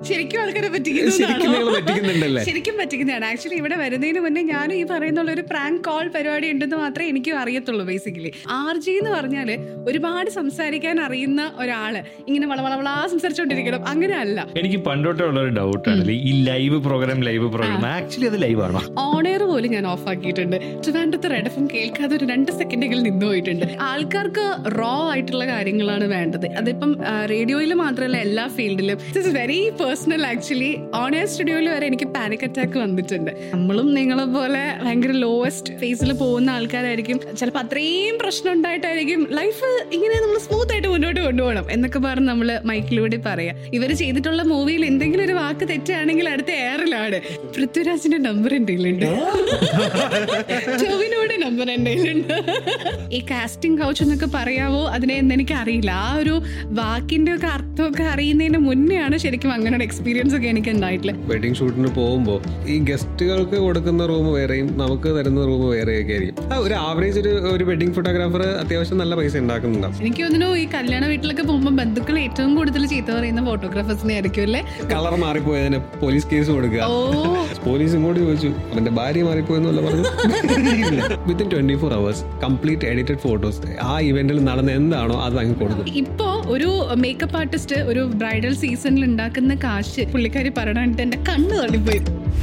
ശരിക്കും ആൾക്കാരെ പറ്റിക്കുന്നുണ്ടല്ലേ? ശരിക്കും പറ്റിക്കുന്നതാണ്. ആക്ച്വലി ഇവിടെ വരുന്നതിന് മുന്നേ ഞാനും ഈ പറയുന്നുള്ള ഒരു പ്രാങ്ക് കോൾ പരിപാടി ഉണ്ടെന്ന് മാത്രമേ എനിക്കും അറിയത്തുള്ളൂ. ബേസിക്കലി RJ എന്ന് പറഞ്ഞാല് ഒരുപാട് സംസാരിക്കാൻ അറിയുന്ന ഒരാള് ഇങ്ങനെ വളവളവളാ സംസാരിച്ചോണ്ടിരിക്കണം, അങ്ങനെ അല്ല. എനിക്ക് പണ്ടോട്ടേ ഉള്ള ഒരു ഡൗട്ടാണ് ഈ ലൈവ് പ്രോഗ്രാം ആക്ച്വലി അത് ലൈവ് ആണോ? ഓൺ എയർ പോലും ഞാൻ ഓഫ് ആക്കിയിട്ടുണ്ട്. ട്രിവാൻഡ്രത്ത് റെഡ് എഫ്എം കേൾക്കാതെ ഒരു 2 സെക്കൻഡുകൾ നിന്ന് പോയിട്ടുണ്ട്. ആൾക്കാർക്ക് റോ ആയിട്ടുള്ള കാര്യങ്ങളാണ് വേണ്ടത്. അതിപ്പം റേഡിയോയിൽ മാത്രമല്ല, എല്ലാ ഫീൽഡിലും. It's very personal. Actually on air സ്റ്റുഡിയോയിൽ വരെ എനിക്ക് പാനിക് അറ്റാക്ക് വന്നിട്ടുണ്ട്. നമ്മളും നിങ്ങളെ പോലെ ഭയങ്കര ലോവസ്റ്റ് ഫേസിൽ പോകുന്ന ആൾക്കാരായിരിക്കും. ചിലപ്പോൾ അത്രയും പ്രശ്നം ഉണ്ടായിട്ടായിരിക്കും ലൈഫ് ഇങ്ങനെ നമ്മൾ സ്മൂത്ത് ആയിട്ട് മുന്നോട്ട് കൊണ്ടുപോകണം എന്നൊക്കെ പറഞ്ഞ് നമ്മൾ മൈക്കിലൂടെ പറയാം. ഇവർ ചെയ്തിട്ടുള്ള മൂവിയിൽ എന്തെങ്കിലും ഒരു വാക്ക് തെറ്റാണെങ്കിൽ അടുത്ത എയറിലാണ്. പൃഥ്വിരാജിന്റെ നമ്പർ എൻ്റെ കയ്യിലുണ്ട്, ടോവിനോയുടെ നമ്പർ എൻ്റെ കയ്യിലുണ്ട്. ഈ കാസ്റ്റിംഗ് കൗച്ച് എന്നൊക്കെ പറയാവോ അതിനെ എന്ന് എനിക്ക് അറിയില്ല. ആ ഒരു വാക്കിന്റെ ഒക്കെ അർത്ഥമൊക്കെ അറിയുന്നതിന് മുന്നെയാണ് ശരിക്കും അങ്ങനെ എക്സ്പീരിയൻസ് ഒക്കെ എനിക്ക് ഉണ്ടായിട്ടില്ല. വെഡിങ് ഷൂട്ടിന് പോകുമ്പോൾ ഈ ഗസ്റ്റുകൾക്ക് കൊടുക്കുന്ന റൂം വേറെയും നമുക്ക് തരുന്ന റൂം വേറെയൊക്കെ ആയിരിക്കും. ഒരു ആവറേജ് ഒരു വെഡിങ് ഫോട്ടോഗ്രാഫർ അത്യാവശ്യം നല്ല പൈസ ഉണ്ടാക്കുന്നുണ്ടാവും. എനിക്ക് തോന്നുന്നു ഈ കല്യാണ വീട്ടിലൊക്കെ പോകുമ്പോൾ ബന്ധുക്കൾ ഏറ്റവും കൂടുതൽ ചീത്ത പറയുന്ന ഫോട്ടോഗ്രാഫേഴ്സിനെ ആയിരിക്കും അല്ലേ? കളർ മാറിപ്പോയതിന് പോലീസ് കേസ് കൊടുക്കുക. പോലീസ് ഇങ്ങോട്ട് ചോദിച്ചു അവന്റെ ഭാര്യ മാറിപ്പോയെന്നല്ല പറഞ്ഞു. Within 24 hours complete edited photos ആ ഇവന്റിൽ നടന്ന എന്താണോ അത് അങ്ങ് കൊടുക്കും. ഇപ്പോ ഒരു മേക്കപ്പ് ആർട്ടിസ്റ്റ് ഒരു ബ്രൈഡൽ സീസണിൽ ഉണ്ടാക്കുന്ന കാശ് പുള്ളിക്കാരി പറഞ്ഞിട്ട് എന്റെ കണ്ണ് തള്ളിപ്പോയി.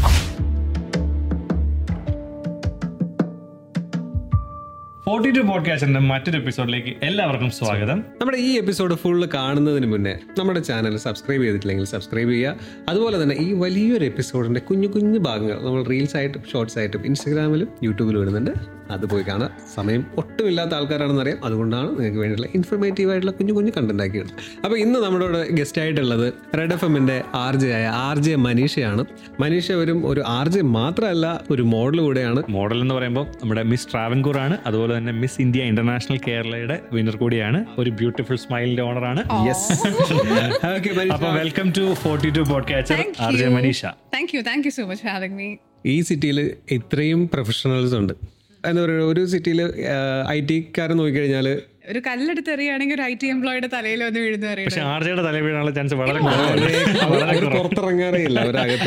പോഡ്കാസ്റ്റിന്റെ മറ്റൊരു എപ്പിസോഡിലേക്ക് എല്ലാവർക്കും സ്വാഗതം. നമ്മുടെ ഈ എപ്പിസോഡ് ഫുള്ള് കാണുന്നതിന് മുന്നേ നമ്മുടെ ചാനൽ സബ്സ്ക്രൈബ് ചെയ്തിട്ടില്ലെങ്കിൽ സബ്സ്ക്രൈബ് ചെയ്യുക. അതുപോലെ തന്നെ ഈ വലിയൊരു എപ്പിസോഡിന്റെ കുഞ്ഞു കുഞ്ഞു ഭാഗങ്ങൾ നമ്മൾ റീൽസ് ആയിട്ടും ഷോർട്സ് ആയിട്ടും ഇൻസ്റ്റാഗ്രാമിലും യൂട്യൂബിലും ഇടുന്നുണ്ട്. അത് പോയി കാണാം. സമയം ഒട്ടുമില്ലാത്ത ആൾക്കാരാണെന്ന് അറിയാം, അതുകൊണ്ടാണ് നിങ്ങൾക്ക് വേണ്ടിയുള്ള ഇൻഫർമേറ്റീവ് ആയിട്ടുള്ള കുഞ്ഞു കുഞ്ഞു കണ്ടന്റ് ആക്കിയത്. അപ്പോൾ ഇന്ന് നമ്മുടെ ഗസ്റ്റ് ആയിട്ടുള്ളത് റെഡ് എഫ്എമ്മിന്റെ RJ ആയ RJ മനീഷയാണ്. മനീഷ ഒരു RJ മാത്രമല്ല, ഒരു മോഡൽ കൂടെയാണ്. മോഡൽ എന്ന് പറയുമ്പോൾ നമ്മുടെ മിസ് ട്രാവൻകൂർ ആണ്, അതുപോലെ തന്നെ മിസ് ഇന്ത്യ ഇന്റർനാഷണൽ കേരളയുടെ വിന്നർ കൂടിയാണ്, ഒരു ബ്യൂട്ടിഫുൾ സ്മൈലിന്റെ ഓണറാണ്. അപ്പോൾ welcome to 42 podcaster RJ Maneesha. Thank you so much for having me. ഈ സിറ്റിയിൽ ഇത്രയും പ്രൊഫഷണൽസ് ഉണ്ട്. എന്താ പറയുക, ഒരു സിറ്റിയിൽ IT കാരൻ നോക്കിക്കഴിഞ്ഞാൽ ഒരു കല്ലെടുത്ത് എറിയുകയാണെങ്കിൽ ഒരു IT എംപ്ലോയിയുടെ തലയിൽ വന്ന് വീഴുന്ന അറിയാം. പക്ഷെ RJയുടെ തലയിൽ വീഴാനുള്ള ചാൻസ് വളരെ പുറത്തിറങ്ങാറേ ഇല്ല, അവരകത്ത്.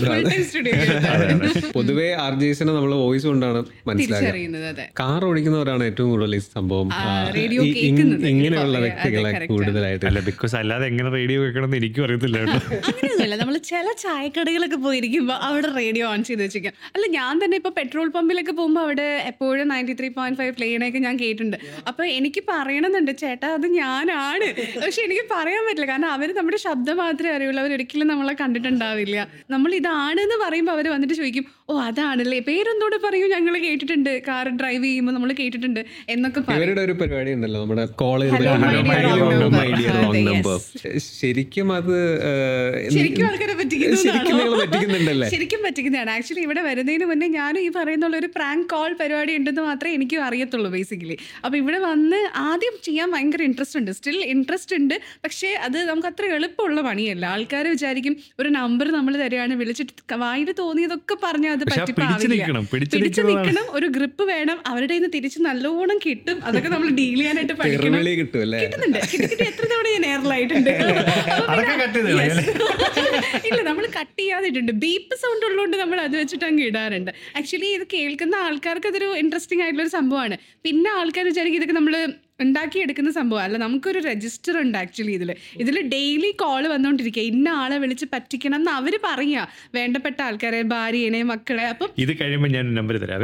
പൊതുവെ RJസിനെ നമ്മൾ വോയിസ് കൊണ്ടാണ് മനസ്സിലാക്കുന്നത്. കാർ ഓടിക്കുന്നവരാണ് ഏറ്റവും കൂടുതൽ ഈ സംഭവം ഇങ്ങനെയുള്ള വ്യക്തികളെ കൂടുതലായിട്ട്. അല്ല, ബിക്കോസ് അല്ലാതെ എങ്ങനെ റേഡിയോ കേൾക്കണമെന്ന് എനിക്കും അറിയത്തില്ല കേട്ടോ. അങ്ങനെയൊന്നുമില്ല, നമ്മൾ ചില ചായക്കടകളൊക്കെ പോയിരിക്കുമ്പോൾ അവിടെ റേഡിയോ ഓൺ ചെയ്ത് വെച്ചിരിക്കാം. അല്ല, ഞാൻ തന്നെ ഇപ്പൊ പെട്രോൾ പമ്പിലൊക്കെ പോകുമ്പോൾ അവിടെ എപ്പോഴും 93.5 പ്ലേ ചെയ്യണൊക്കെ ഞാൻ കേട്ടിട്ടുണ്ട്. അപ്പൊ എനിക്ക് പറയണമെന്നുണ്ട്, ചേട്ടാ അത് ഞാനാണ്, പക്ഷെ എനിക്ക് പറയാൻ പറ്റില്ല. കാരണം അവർ നമ്മുടെ ശബ്ദം മാത്രമേ അറിയുള്ളൂ, അവരൊരിക്കലും നമ്മളെ കണ്ടിട്ടുണ്ടാവില്ല. നമ്മൾ ഇതാണെന്ന് പറയുമ്പോൾ അവർ വന്നിട്ട് ചോദിക്കും, ഓ അതാണല്ലേ, പേരൊന്നുകൂടെ പറയൂ, ഞങ്ങൾ കേട്ടിട്ടുണ്ട്, കാർ ഡ്രൈവ് ചെയ്യുമ്പോൾ നമ്മൾ കേട്ടിട്ടുണ്ട് എന്നൊക്കെ പറയും. ഇവരുടെ ഒരു പരിപാടി ഉണ്ടല്ലോ, നമ്മുടെ കോളേജ് ശരിക്കും അത് ശരിക്കും ആൾക്കാരെ പറ്റിക്കുന്നുണ്ടല്ലേ? ശരിക്കും പറ്റിക്കുന്നതാണ്. ആക്ച്വലി ഇവിടെ വരുന്നതിന് മുന്നേ ഞാനും ഈ പറയുന്നുള്ള ഒരു പ്രാങ്ക് കോൾ പരിപാടി ഉണ്ടെന്ന് മാത്രമേ എനിക്കും അറിയത്തുള്ളൂ ബേസിക്കലി. അപ്പൊ ഇവിടെ വന്ന് ആദ്യം ചെയ്യാൻ ഭയങ്കര ഇൻട്രസ്റ്റ് ഉണ്ട്, സ്റ്റിൽ ഇൻട്രസ്റ്റ് ഉണ്ട്. പക്ഷേ അത് നമുക്ക് അത്ര എളുപ്പമുള്ള പണിയല്ല. ആൾക്കാർ വിചാരിക്കും ഒരു നമ്പർ നമ്മൾ തരികയാണ്, വിളിച്ചിട്ട് വായിൽ തോന്നിയതൊക്കെ പറഞ്ഞാൽ അത് പറ്റിപ്പാവില്ല. പിടിച്ചു നിൽക്കണം, ഒരു ഗ്രിപ്പ് വേണം, അവരുടെ കയ്യിൽ നിന്ന് തിരിച്ച് നല്ലോണം കിട്ടും. അതൊക്കെ നമ്മൾ ഡീൽ ചെയ്യാനായിട്ട് പഠിക്കണം. കിട്ടുന്നുണ്ട്, കിട്ടി എത്ര തവണ ഞാൻ എയറിലായിട്ടുണ്ട്. ഇല്ല, നമ്മൾ കട്ട് ചെയ്യാതിട്ടുണ്ട്. ബീപ്പ് സൗണ്ട് ഉള്ളതുകൊണ്ട് നമ്മൾ അത് വെച്ചിട്ട് അങ്ങ് ഇടാറുണ്ട്. ആക്ച്വലി ഇത് കേൾക്കുന്ന ആൾക്കാർക്ക് അതൊരു ഇൻട്രസ്റ്റിംഗ് ആയിട്ടുള്ളൊരു സംഭവമാണ്. പിന്നെ ആൾക്കാർ വിചാരിക്കും ഇതൊക്കെ നമ്മൾ ഉണ്ടാക്കിയെടുക്കുന്ന സംഭവം അല്ല. നമുക്കൊരു രജിസ്റ്റർ ഉണ്ട് ആക്ച്വലി. ഇതിൽ ഡെയിലി കോള് വന്നുകൊണ്ടിരിക്കുക, ഇന്ന ആളെ വിളിച്ച് പറ്റിക്കണം എന്ന് അവർ പറയുക, വേണ്ടപ്പെട്ട ആൾക്കാരെ, ഭാര്യനെ, മക്കളെ. അപ്പം ഇത് കഴിയുമ്പോൾ ഞാൻ നമ്പർ തരാവേ.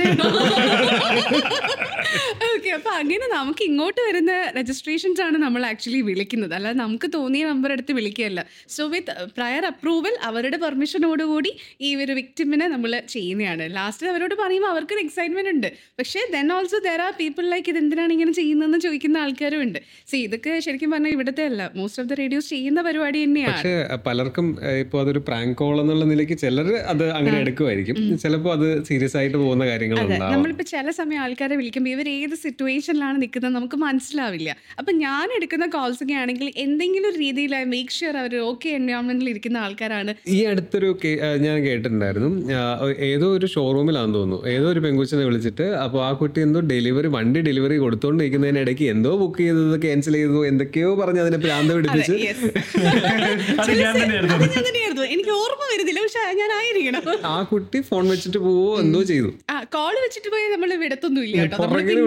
ഓക്കെ, അപ്പൊ അങ്ങനെ നമുക്ക് ഇങ്ങോട്ട് വരുന്ന രജിസ്ട്രേഷൻസ് ആണ് നമ്മൾ ആക്ച്വലി വിളിക്കുന്നത്, അല്ലാതെ നമുക്ക് തോന്നിയ നമ്പർ എടുത്ത് വിളിക്കുകയല്ല. സോ വിത്ത് പ്രയർ അപ്രൂവൽ, അവരുടെ പെർമിഷനോടുകൂടി ഈ ഒരു വിക്ടിമിനെ നമ്മൾ ചെയ്യുന്നതാണ്. ലാസ്റ്റ് അവരോട് പറയുമ്പോൾ അവർക്കൊരു എക്സൈറ്റ്മെന്റ് ഉണ്ട്. പക്ഷേ then also there are people like ഇതെന്തിനാണ് ഇങ്ങനെ ചെയ്യുന്നത് ചോദിക്കുന്ന ആൾക്കാരും ഉണ്ട്. ഇതൊക്കെ ശരിക്കും പറഞ്ഞാൽ ഇവിടുത്തെ അല്ല, മോസ്റ്റ് ഓഫ് ദ റേഡിയോസ് ചെയ്യുന്ന പരിപാടി തന്നെയാണ്. പക്ഷേ പലർക്കും ഇപ്പോൾ അതൊരു പ്രാങ്ക് കോൾ എന്നുള്ള നിലയ്ക്ക് ചിലർ അത് അങ്ങനെ എടുക്കുമായിരിക്കും, ചിലപ്പോൾ അത് സീരിയസ് ആയിട്ട് പോകുന്ന കാര്യങ്ങളുണ്ടാവും. നമ്മളിപ്പോൾ ചില സമയം ആൾക്കാരെ വിളിക്കുമ്പോൾ ഇവർ ഏത് സിറ്റുവേഷനിലാണ് നിൽക്കുന്നത് നമുക്ക് മനസ്സിലാവില്ല. അപ്പം ഞാൻ എടുക്കുന്ന കോൾസ് ഒക്കെ ആണെങ്കിൽ എന്തെങ്കിലും ഒരു രീതിയിൽ മേക്ക് ഷുവർ അവർ ഓക്കെ എൻവയോൺമെന്റിൽ ഇരിക്കുന്ന ആൾക്കാരാണ്. ഈ അടുത്തൊരു ഞാൻ കേട്ടിട്ടുണ്ടായിരുന്നു, ഏതോ ഒരു ഷോറൂമിലാണെന്ന് തോന്നുന്നു, ഏതോ ഒരു പെൺകുച്ചിനെ വിളിച്ചിട്ട് അപ്പോൾ ആ കുട്ടി എന്തോ വണ്ടി ഡെലിവറി കൊടുത്തോണ്ടിരിക്കുന്നതിനിടയ്ക്ക് എന്തോ ബുക്ക് ചെയ്തത് ക്യാൻസൽ ചെയ്തു എന്തൊക്കെയോ പറഞ്ഞ് അതിനെ ഭ്രാന്ത് പിടിപ്പിച്ച്. എനിക്ക് ഓർമ്മ വരുന്നില്ല, പക്ഷെ ഞാൻ ആയിരിക്കണം. ആ കുട്ടി ഫോൺ വെച്ചിട്ട് പോവോ എന്തോ ചെയ്തു, കോള് വെച്ചിട്ട് പോയി നമ്മൾ വിടത്തൊന്നും ഇല്ല കേട്ടോ,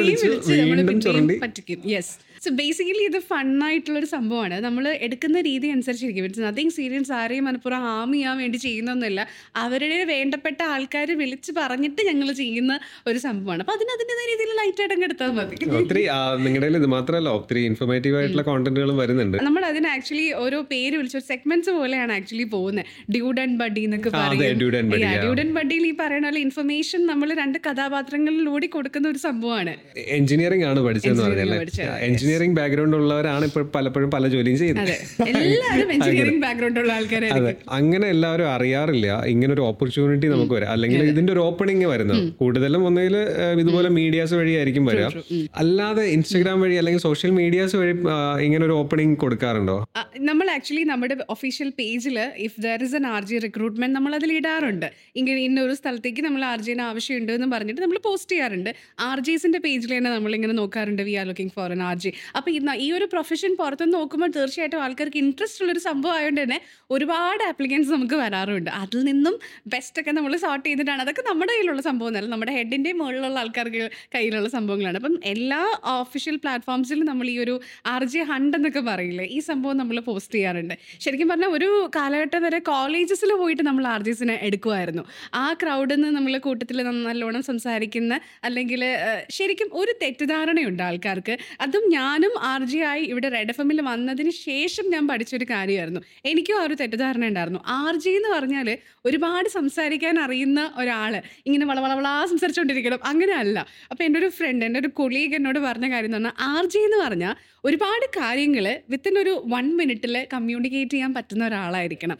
പറ്റിക്കും. യെസ്. സോ ബേസിക്കലി ഇത് ഫണ്ണായിട്ടുള്ളൊരു സംഭവമാണ്. നമ്മൾ എടുക്കുന്ന രീതി അനുസരിച്ചിരിക്കും. It's nothing serious. ആരെയും മനഃപൂർവ്വം ഹാം ചെയ്യാൻ വേണ്ടി ചെയ്യുന്നൊന്നുമില്ല. അവരുടെ വേണ്ടപ്പെട്ട ആൾക്കാർ വിളിച്ച് പറഞ്ഞിട്ട് ഞങ്ങൾ ചെയ്യുന്ന ഒരു സംഭവമാണ്. അപ്പൊ അതിൻ്റെതായ രീതിയിൽ ലൈറ്റായിട്ട് അങ്ങ് എടുത്താൽ മതി. ഒത്തിരി നിങ്ങളുടെ ഇത് മാത്രമല്ല, ഒത്തിരി ഇൻഫോർമേറ്റീവ് ആയിട്ടുള്ള കോണ്ടന്റുകളും വരുന്നുണ്ട്. നമ്മൾ അതിന് ആക്ച്വലി ഓരോ പേര് വിളിച്ച സെഗ്മെന്റ്സ് പോലെയാണ് ആക്ച്വലി പോകുന്നത്. ഡ്യൂഡ് ആൻഡ് ബഡി എന്നൊക്കെ പറയും. ഡ്യൂഡ് ആൻഡ് ബഡിയിൽ ഈ പറയുന്ന പോലെ ഇൻഫർമേഷൻ നമ്മൾ രണ്ട് കഥാപാത്രങ്ങളിലൂടെ കൊടുക്കുന്ന ഒരു സംഭവമാണ്. എഞ്ചിനീയറിംഗ് ആണ് പഠിച്ചതെന്ന് പറഞ്ഞാൽ എഞ്ചിനീയറിംഗ് ബാക്ക്ഗ്രൗണ്ട് ഉള്ളവരാണ് ഇപ്പോൾ പലപ്പോഴും പല ജോലിയും ചെയ്യുന്നത്. എല്ലാവരും എഞ്ചിനീയറിംഗ് ബാക്ക്ഗ്രൗണ്ട് ഉള്ള ആൾക്കാരെ. അതെ, അങ്ങനെ എല്ലാവരും അറിയാറില്ല ഇങ്ങനെ ഒരു ഓപ്പർച്യൂണിറ്റി നമുക്ക് വരാം, അല്ലെങ്കിൽ ഇതിന്റെ ഒരു ഓപ്പണിംഗ് വരുന്നത് കൂടുതലും ഒന്നുകിൽ ഇതുപോലെ മീഡിയാസ് വഴിയായിരിക്കും വരിക. അല്ലാതെ ഇൻസ്റ്റഗ്രാം വഴി അല്ലെങ്കിൽ സോഷ്യൽ മീഡിയാസ് വഴി ഇങ്ങനെ ഒരു ഓപ്പണിംഗ് കൊടുക്കാറുണ്ടോ? നമ്മൾ ആക്ച്വലി നമ്മുടെ ഒഫീഷ്യൽ പേജിൽ if there is an RJ recruitment നമ്മൾ അതിൽ ഇടാറുണ്ട്. ഇങ്ങനെ ഇന്നൊരു സ്ഥലത്തേക്ക് നമ്മൾ RJന് ആവശ്യമുണ്ട് എന്ന് പറഞ്ഞിട്ട് നമ്മൾ പോസ്റ്റ് ചെയ്യാറുണ്ട്. RJസിന്റെ പേജിൽ തന്നെ നമ്മളിങ്ങനെ നോക്കാറുണ്ട്, we are looking for an RJ. അപ്പോൾ ഈ ഒരു പ്രൊഫഷൻ പുറത്തുനിന്ന് നോക്കുമ്പോൾ തീർച്ചയായിട്ടും ആൾക്കാർക്ക് ഇൻട്രസ്റ്റ് ഉള്ളൊരു സംഭവം ആയതുകൊണ്ട് തന്നെ ഒരുപാട് ആപ്ലിക്കൻസ് നമുക്ക് വരാറുണ്ട്. അതിൽ നിന്നും ബെസ്റ്റൊക്കെ നമ്മൾ സോർട്ട് ചെയ്തിട്ടാണ്. അതൊക്കെ നമ്മുടെ കയ്യിലുള്ള സംഭവം എന്നല്ല, നമ്മുടെ ഹെഡിൻ്റെ മുകളിലുള്ള ആൾക്കാർക്ക് കയ്യിലുള്ള സംഭവങ്ങളാണ്. അപ്പം എല്ലാ ഒഫീഷ്യൽ പ്ലാറ്റ്ഫോംസിലും നമ്മൾ ഈ ഒരു RJ ഹണ്ട് എന്നൊക്കെ പറയില്ലേ, ഈ സംഭവം നമ്മൾ പോസ്റ്റ് ചെയ്യാറുണ്ട്. ശരിക്കും പറഞ്ഞാൽ ഒരു കാലഘട്ടം വരെ കോളേജസിൽ പോയിട്ട് നമ്മൾ RJസിനെ എടുക്കുമായിരുന്നു. ആ ക്രൗഡിൽ നിന്ന് നമ്മൾ കൂട്ടത്തിൽ നല്ലോണം സംസാരിക്കുന്ന, അല്ലെങ്കിൽ ശരിക്കും ഒരു തെറ്റിദ്ധാരണയുണ്ട് ആൾക്കാർക്ക്. അതും ഞാനും RJ ആയി ഇവിടെ റെഡ് FM-ൽ വന്നതിന് ശേഷം ഞാൻ പഠിച്ചൊരു കാര്യമായിരുന്നു. എനിക്കും ആ ഒരു തെറ്റിദ്ധാരണ ഉണ്ടായിരുന്നു. RJ എന്ന് പറഞ്ഞാൽ ഒരുപാട് സംസാരിക്കാൻ അറിയുന്ന ഒരാൾ ഇങ്ങനെ വളവളവളാ സംസാരിച്ചുകൊണ്ടിരിക്കണം, അങ്ങനെയല്ല. അപ്പോൾ എൻ്റെ ഒരു ഫ്രണ്ട്, എൻ്റെ ഒരു കൊളീഗ് എന്നോട് പറഞ്ഞ കാര്യം എന്ന് പറഞ്ഞാൽ RJ എന്ന് പറഞ്ഞാൽ ഒരുപാട് കാര്യങ്ങൾ വിത്തിൻ ഒരു 1 മിനിറ്റിൽ കമ്മ്യൂണിക്കേറ്റ് ചെയ്യാൻ പറ്റുന്ന ഒരാളായിരിക്കണം.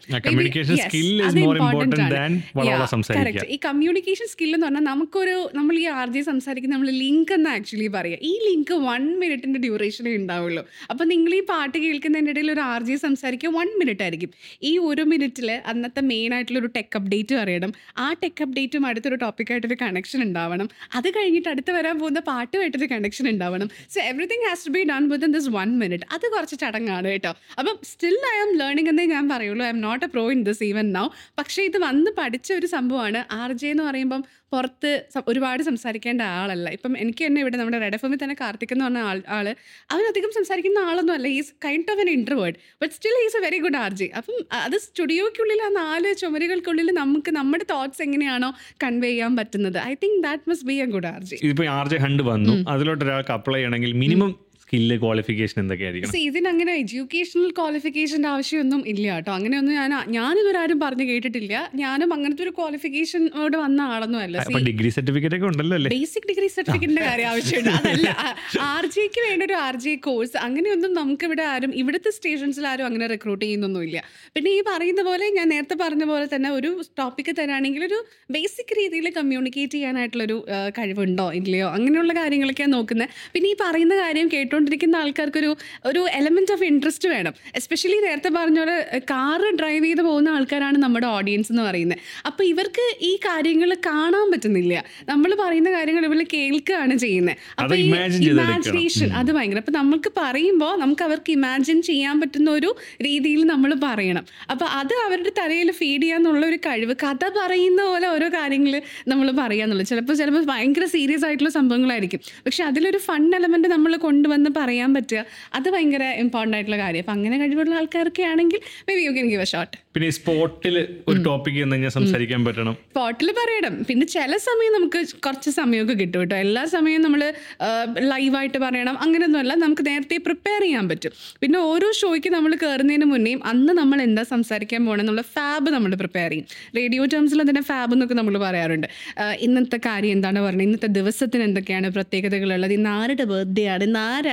ഈ കമ്മ്യൂണിക്കേഷൻ സ്കിൽ എന്ന് പറഞ്ഞാൽ നമ്മൾ ഈ RJ സംസാരിക്കുന്ന നമ്മൾ ലിങ്ക് എന്ന് ആക്ച്വലി പറയുക. ഈ ലിങ്ക് 1 മിനിറ്റിന്റെ ഡ്യൂറേഷനേ ഉണ്ടാവുള്ളൂ. അപ്പോൾ നിങ്ങൾ ഈ പാട്ട് കേൾക്കുന്നതിൻ്റെ ഇടയിൽ ഒരു RJ സംസാരിക്കുക 1 മിനിറ്റ് ആയിരിക്കും. ഈ 1 മിനിറ്റിൽ അന്നത്തെ മെയിൻ ആയിട്ടുള്ളൊരു ടെക് അപ്ഡേറ്റ് അറിയണം. ആ ടെക് അപ്ഡേറ്റും അടുത്തൊരു ടോപ്പിക്കായിട്ടൊരു കണക്ഷൻ ഉണ്ടാവണം. അത് കഴിഞ്ഞിട്ട് അടുത്ത് വരാൻ പോകുന്ന പാട്ടുമായിട്ടൊരു കണക്ഷൻ ഉണ്ടാവണം. So everything has to be done within this 1 minute. അത് കുറച്ച് ചടങ്ങാണ് കേട്ടോ. അപ്പം സ്റ്റിൽ ഐ ആം ലേണിംഗ് എന്നേ ഞാൻ പറയുള്ളൂ. I'm not a pro in this even now. പക്ഷേ ഇത് വന്ന് പഠിച്ച ഒരു സംഭവമാണ്. RJ എന്ന് പറയുമ്പം പുറത്ത് ഒരുപാട് സംസാരിക്കേണ്ട ആളല്ല. ഇപ്പം എനിക്ക് തന്നെ ഇവിടെ നമ്മുടെ റെഡ് FM-ൽ തന്നെ കാർത്തിക് എന്ന് പറഞ്ഞ ആള് അവനധികം സംസാരിക്കുന്ന ആളൊന്നും അല്ല. Is kind of an introvert, but still is a very good RJ. അപ്പം അത് സ്റ്റുഡിയോയ്ക്കുള്ളിൽ ആ 4 ചുമരുകൾക്കുള്ളിൽ നമുക്ക് നമ്മുടെ തോട്ട്സ് എങ്ങനെയാണോ കൺവേ ചെയ്യാൻ പറ്റുന്നത്, I think that must be a good RJ. ഇതിപ്പോൾ RJ ഹണ്ട് വന്നു, അതിലോട്ട് ഒരാൾക്ക് അപ്ലൈ ചെയ്യണമെങ്കിൽ മിനിമം സ്കില്ല് ക്വാളിഫിക്കേഷൻ എന്തൊക്കെയായിരിക്കും? ഇതിനങ്ങനെ എഡ്യൂക്കേഷണൽ ക്വാളിഫിക്കേഷൻ്റെ ആവശ്യമൊന്നും ഇല്ല കേട്ടോ. അങ്ങനെയൊന്നും ഞാനിതുവരെ ആരും പറഞ്ഞു കേട്ടിട്ടില്ല. ഞാനും അങ്ങനത്തെ ഒരു ക്വാളിഫിക്കേഷനോട് വന്ന ആളൊന്നും അല്ല. ഡിഗ്രി സർട്ടിഫിക്കറ്റ് ഒക്കെ ഉണ്ടല്ലോ അല്ലേ? ബേസിക് ഡിഗ്രി സർട്ടിഫിക്കറ്റിന്റെ കാര്യം ആവശ്യമുണ്ട്. അതല്ല, RJക്ക് വേണ്ട ഒരു RJ കോഴ്സ് അങ്ങനെയൊന്നും നമുക്ക് ഇവിടെ ആരും, ഇവിടുത്തെ സ്റ്റേഷൻസിൽ ആരും അങ്ങനെ റിക്രൂട്ട് ചെയ്യുന്നൊന്നുമില്ല. പിന്നെ ഈ പറയുന്ന പോലെ ഞാൻ നേരത്തെ പറഞ്ഞ പോലെ തന്നെ ഒരു ടോപ്പിക്ക് തരാണെങ്കിൽ ഒരു ബേസിക് രീതിയിൽ കമ്മ്യൂണിക്കേറ്റ് ചെയ്യാനായിട്ടുള്ളൊരു കഴിവുണ്ടോ ഇല്ലയോ അങ്ങനെയുള്ള കാര്യങ്ങളൊക്കെയാണ് നോക്കുന്നത്. പിന്നെ ഈ പറയുന്ന കാര്യം കേട്ടോണ്ടിരിക്കുന്ന ആൾക്കാർക്കൊരു എലമെന്റ് ഓഫ് ഇൻട്രസ്റ്റ് വേണം. എസ്പെഷ്യലി നേരത്തെ പറഞ്ഞ പോലെ കാറ് ഡ്രൈവ് ചെയ്ത് പോകുന്ന ആൾക്കാരാണ് നമ്മുടെ ഓഡിയൻസ് എന്ന് പറയുന്നത്. അപ്പോൾ ഇവർക്ക് ഈ കാര്യങ്ങൾ കാണാൻ പറ്റുന്നില്ല. നമ്മൾ പറയുന്ന കാര്യങ്ങൾ ഇവർ കേൾക്കുകയാണ് ചെയ്യുന്നത്. അപ്പോൾ ഈ ഇമാജിനേഷൻ അത് ഭയങ്കര. അപ്പോൾ നമുക്ക് പറയുമ്പോൾ നമുക്ക് അവർക്ക് ഇമാജിൻ ചെയ്യാൻ പറ്റുന്ന ഒരു രീതിയിൽ നമ്മൾ പറയണം. അപ്പോൾ അത് അവരുടെ തലയിൽ ഫീഡ് ചെയ്യാന്നുള്ള ഒരു കഴിവ്, കഥ പറയുന്ന പോലെ ഓരോ കാര്യങ്ങൾ നമ്മൾ പറയാന്നുള്ളത്. ചിലപ്പോൾ ഭയങ്കര സീരിയസ് ആയിട്ടുള്ള സംഭവങ്ങളായിരിക്കും, പക്ഷെ അതിലൊരു ഫൺ എലമെന്റ് നമ്മൾ കൊണ്ടുവന്ന് പറയാൻ പറ്റുക, അത് ഭയങ്കര ഇമ്പോർട്ടൻ്റ് ആയിട്ടുള്ള കാര്യം. അപ്പം അങ്ങനെ കഴിവുള്ള ആൾക്കാരൊക്കെ ആണെങ്കിൽ maybe you can give a shot. പിന്നെ സ്പോട്ടിൽ ഒരു ടോപ്പിക് സംസാരിക്കാൻ പറ്റണം, സ്പോട്ടിൽ പറയണം. പിന്നെ ചില സമയം നമുക്ക് കുറച്ച് സമയമൊക്കെ കിട്ടും കേട്ടോ. എല്ലാ സമയവും നമ്മൾ ലൈവായിട്ട് പറയണം അങ്ങനെയൊന്നുമല്ല, നമുക്ക് നേരത്തെ പ്രിപ്പയർ ചെയ്യാൻ പറ്റും. പിന്നെ ഓരോ ഷോയ്ക്ക് നമ്മൾ കയറുന്നതിന് മുന്നേയും അന്ന് നമ്മൾ എന്താ സംസാരിക്കാൻ പോകണം എന്നുള്ള ഫാബ് നമ്മൾ പ്രിപ്പയർ ചെയ്യും. റേഡിയോ ടേംസിൽ അതിനെ ഫാബ് എന്നൊക്കെ നമ്മൾ പറയാറുണ്ട്. ഇന്നത്തെ കാര്യം എന്താണ് പറയുന്നത്, ഇന്നത്തെ ദിവസത്തിന് എന്തൊക്കെയാണ് പ്രത്യേകതകളുള്ളത്, ഇന്ന് ആരുടെ ബർത്ത്ഡേ ആണ്, ഇന്ന് ആരാ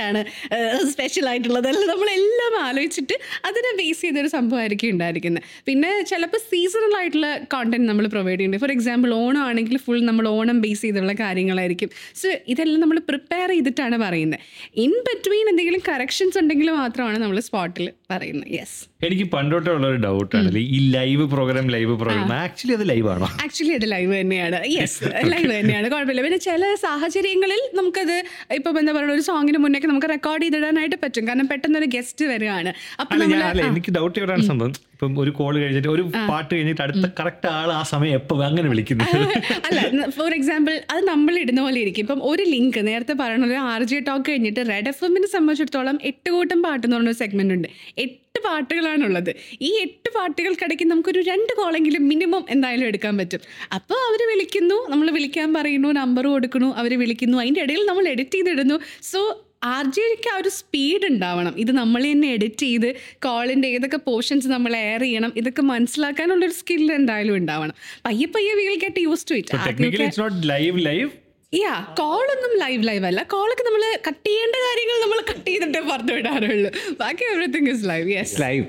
എന്തൊക്കെയാണ് സ്പെഷ്യൽ ആയിട്ടുള്ളത് അല്ല നമ്മളെല്ലാം ആലോചിച്ചിട്ട് അതിനെ ബേസ് ചെയ്തൊരു സംഭവമായിരിക്കും ഉണ്ടായിരിക്കുന്നത്. പിന്നെ ചിലപ്പോൾ സീസണൽ ആയിട്ടുള്ള കോണ്ടന്റ് നമ്മൾ പ്രൊവൈഡ് ചെയ്യുന്നുണ്ട്. ഫോർ എക്സാമ്പിൾ ഓണം ആണെങ്കിൽ ഫുൾ നമ്മൾ ഓണം ബേസ് ചെയ്തുള്ള കാര്യങ്ങളായിരിക്കും. സോ ഇതെല്ലാം നമ്മൾ പ്രിപ്പയർ ചെയ്തിട്ടാണ് പറയുന്നത്. ഇൻ ബിറ്റ്വീൻ എന്തെങ്കിലും കറക്ഷൻസ് ഉണ്ടെങ്കിൽ മാത്രമാണ് നമ്മൾ സ്പോട്ടിൽ പറയുന്നത്. യെസ്, എനിക്ക് പണ്ടോട്ടേ ഉള്ളൊരു ഡൗട്ടാണ് ഈ ലൈവ് പ്രോഗ്രാം ആക്ച്വലി അത് ലൈവ് ആണോ? ആക്ച്വലി അത് ലൈവ് തന്നെയാണ്. യെസ്, ലൈവ് തന്നെയാണ്, കുഴപ്പമില്ല. പിന്നെ ചില സാഹചര്യങ്ങളിൽ നമുക്കത് ഇപ്പം എന്താ പറയുക, ഒരു സോങ്ങിന് മുന്നേ നമുക്ക് റെക്കോർഡ് ചെയ്തിടാനായിട്ട് പറ്റും. കാരണം പെട്ടെന്നൊരു ഗസ്റ്റ് വരികയാണ്. അപ്പം എനിക്ക് ഡൗട്ട് ചെയ്താണ് സംഭവം. ഇപ്പം ഒരു കോൾ കഴിഞ്ഞിട്ട് ഒരു പാട്ട് കഴിഞ്ഞിട്ട് അടുത്ത കറക്റ്റ് ആൾ ആ സമയം എപ്പോൾ അങ്ങനെ വിളിക്കുന്നത് അല്ല, ഫോർ എക്സാമ്പിൾ അത് നമ്മൾ ഇടുന്ന പോലെ ഇരിക്കും. ഇപ്പം ഒരു ലിങ്ക് നേരത്തെ പറയണ ഒരു RJ ടോക്ക് കഴിഞ്ഞിട്ട് റെഡ് FM സംബന്ധിച്ചിടത്തോളം 8 കൂട്ടം പാട്ട് എന്ന് പറഞ്ഞൊരു സെഗ്മെന്റ് ഉണ്ട്. 8 പാട്ടുകളാണുള്ളത്. ഈ 8 പാട്ടുകൾക്കിടയ്ക്ക് നമുക്കൊരു 2 കോളെങ്കിലും മിനിമം എന്തായാലും എടുക്കാൻ പറ്റും. അപ്പോൾ അവർ വിളിക്കുന്നു, നമ്മൾ വിളിക്കാൻ പറയുന്നു, നമ്പർ കൊടുക്കുന്നു, അവർ വിളിക്കുന്നു, അതിൻ്റെ ഇടയിൽ നമ്മൾ എഡിറ്റ് ചെയ്തിടുന്നു. സോ RJക്ക് ആ ഒരു സ്പീഡ് ഉണ്ടാവണം. ഇത് നമ്മൾ തന്നെ എഡിറ്റ് ചെയ്ത് കോളിൻ്റെ ഏതൊക്കെ പോർഷൻസ് നമ്മൾ എയർ ചെയ്യണം, ഇതൊക്കെ മനസ്സിലാക്കാനുള്ളൊരു സ്കിൽ എന്തായാലും ഉണ്ടാവണം. പയ്യെ will get use to it. Yeah, കോളൊന്നും ലൈവ് അല്ല. കോളൊക്കെ നമ്മൾ കട്ട് ചെയ്യേണ്ട കാര്യങ്ങൾ നമ്മൾ കട്ട് ചെയ്തിട്ടേ പറഞ്ഞു വിടാറുള്ളൂ. ബാക്കി everything is live. Yes, live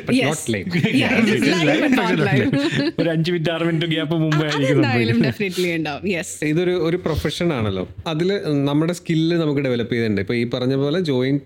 ഒരു 5 മിനിറ്റ് 6 മിനിറ്റ് ഗ്യാപ്പ് മുമ്പേ ഡെഫിനറ്റ്ലി ഉണ്ടാവും. യെസ്, ഇതൊരു പ്രൊഫഷൻ ആണല്ലോ. അതിൽ നമ്മുടെ സ്കില്ല് നമുക്ക് ഡെവലപ്പ് ചെയ്തിട്ടുണ്ട്. ഇപ്പോൾ ഈ പറഞ്ഞ പോലെ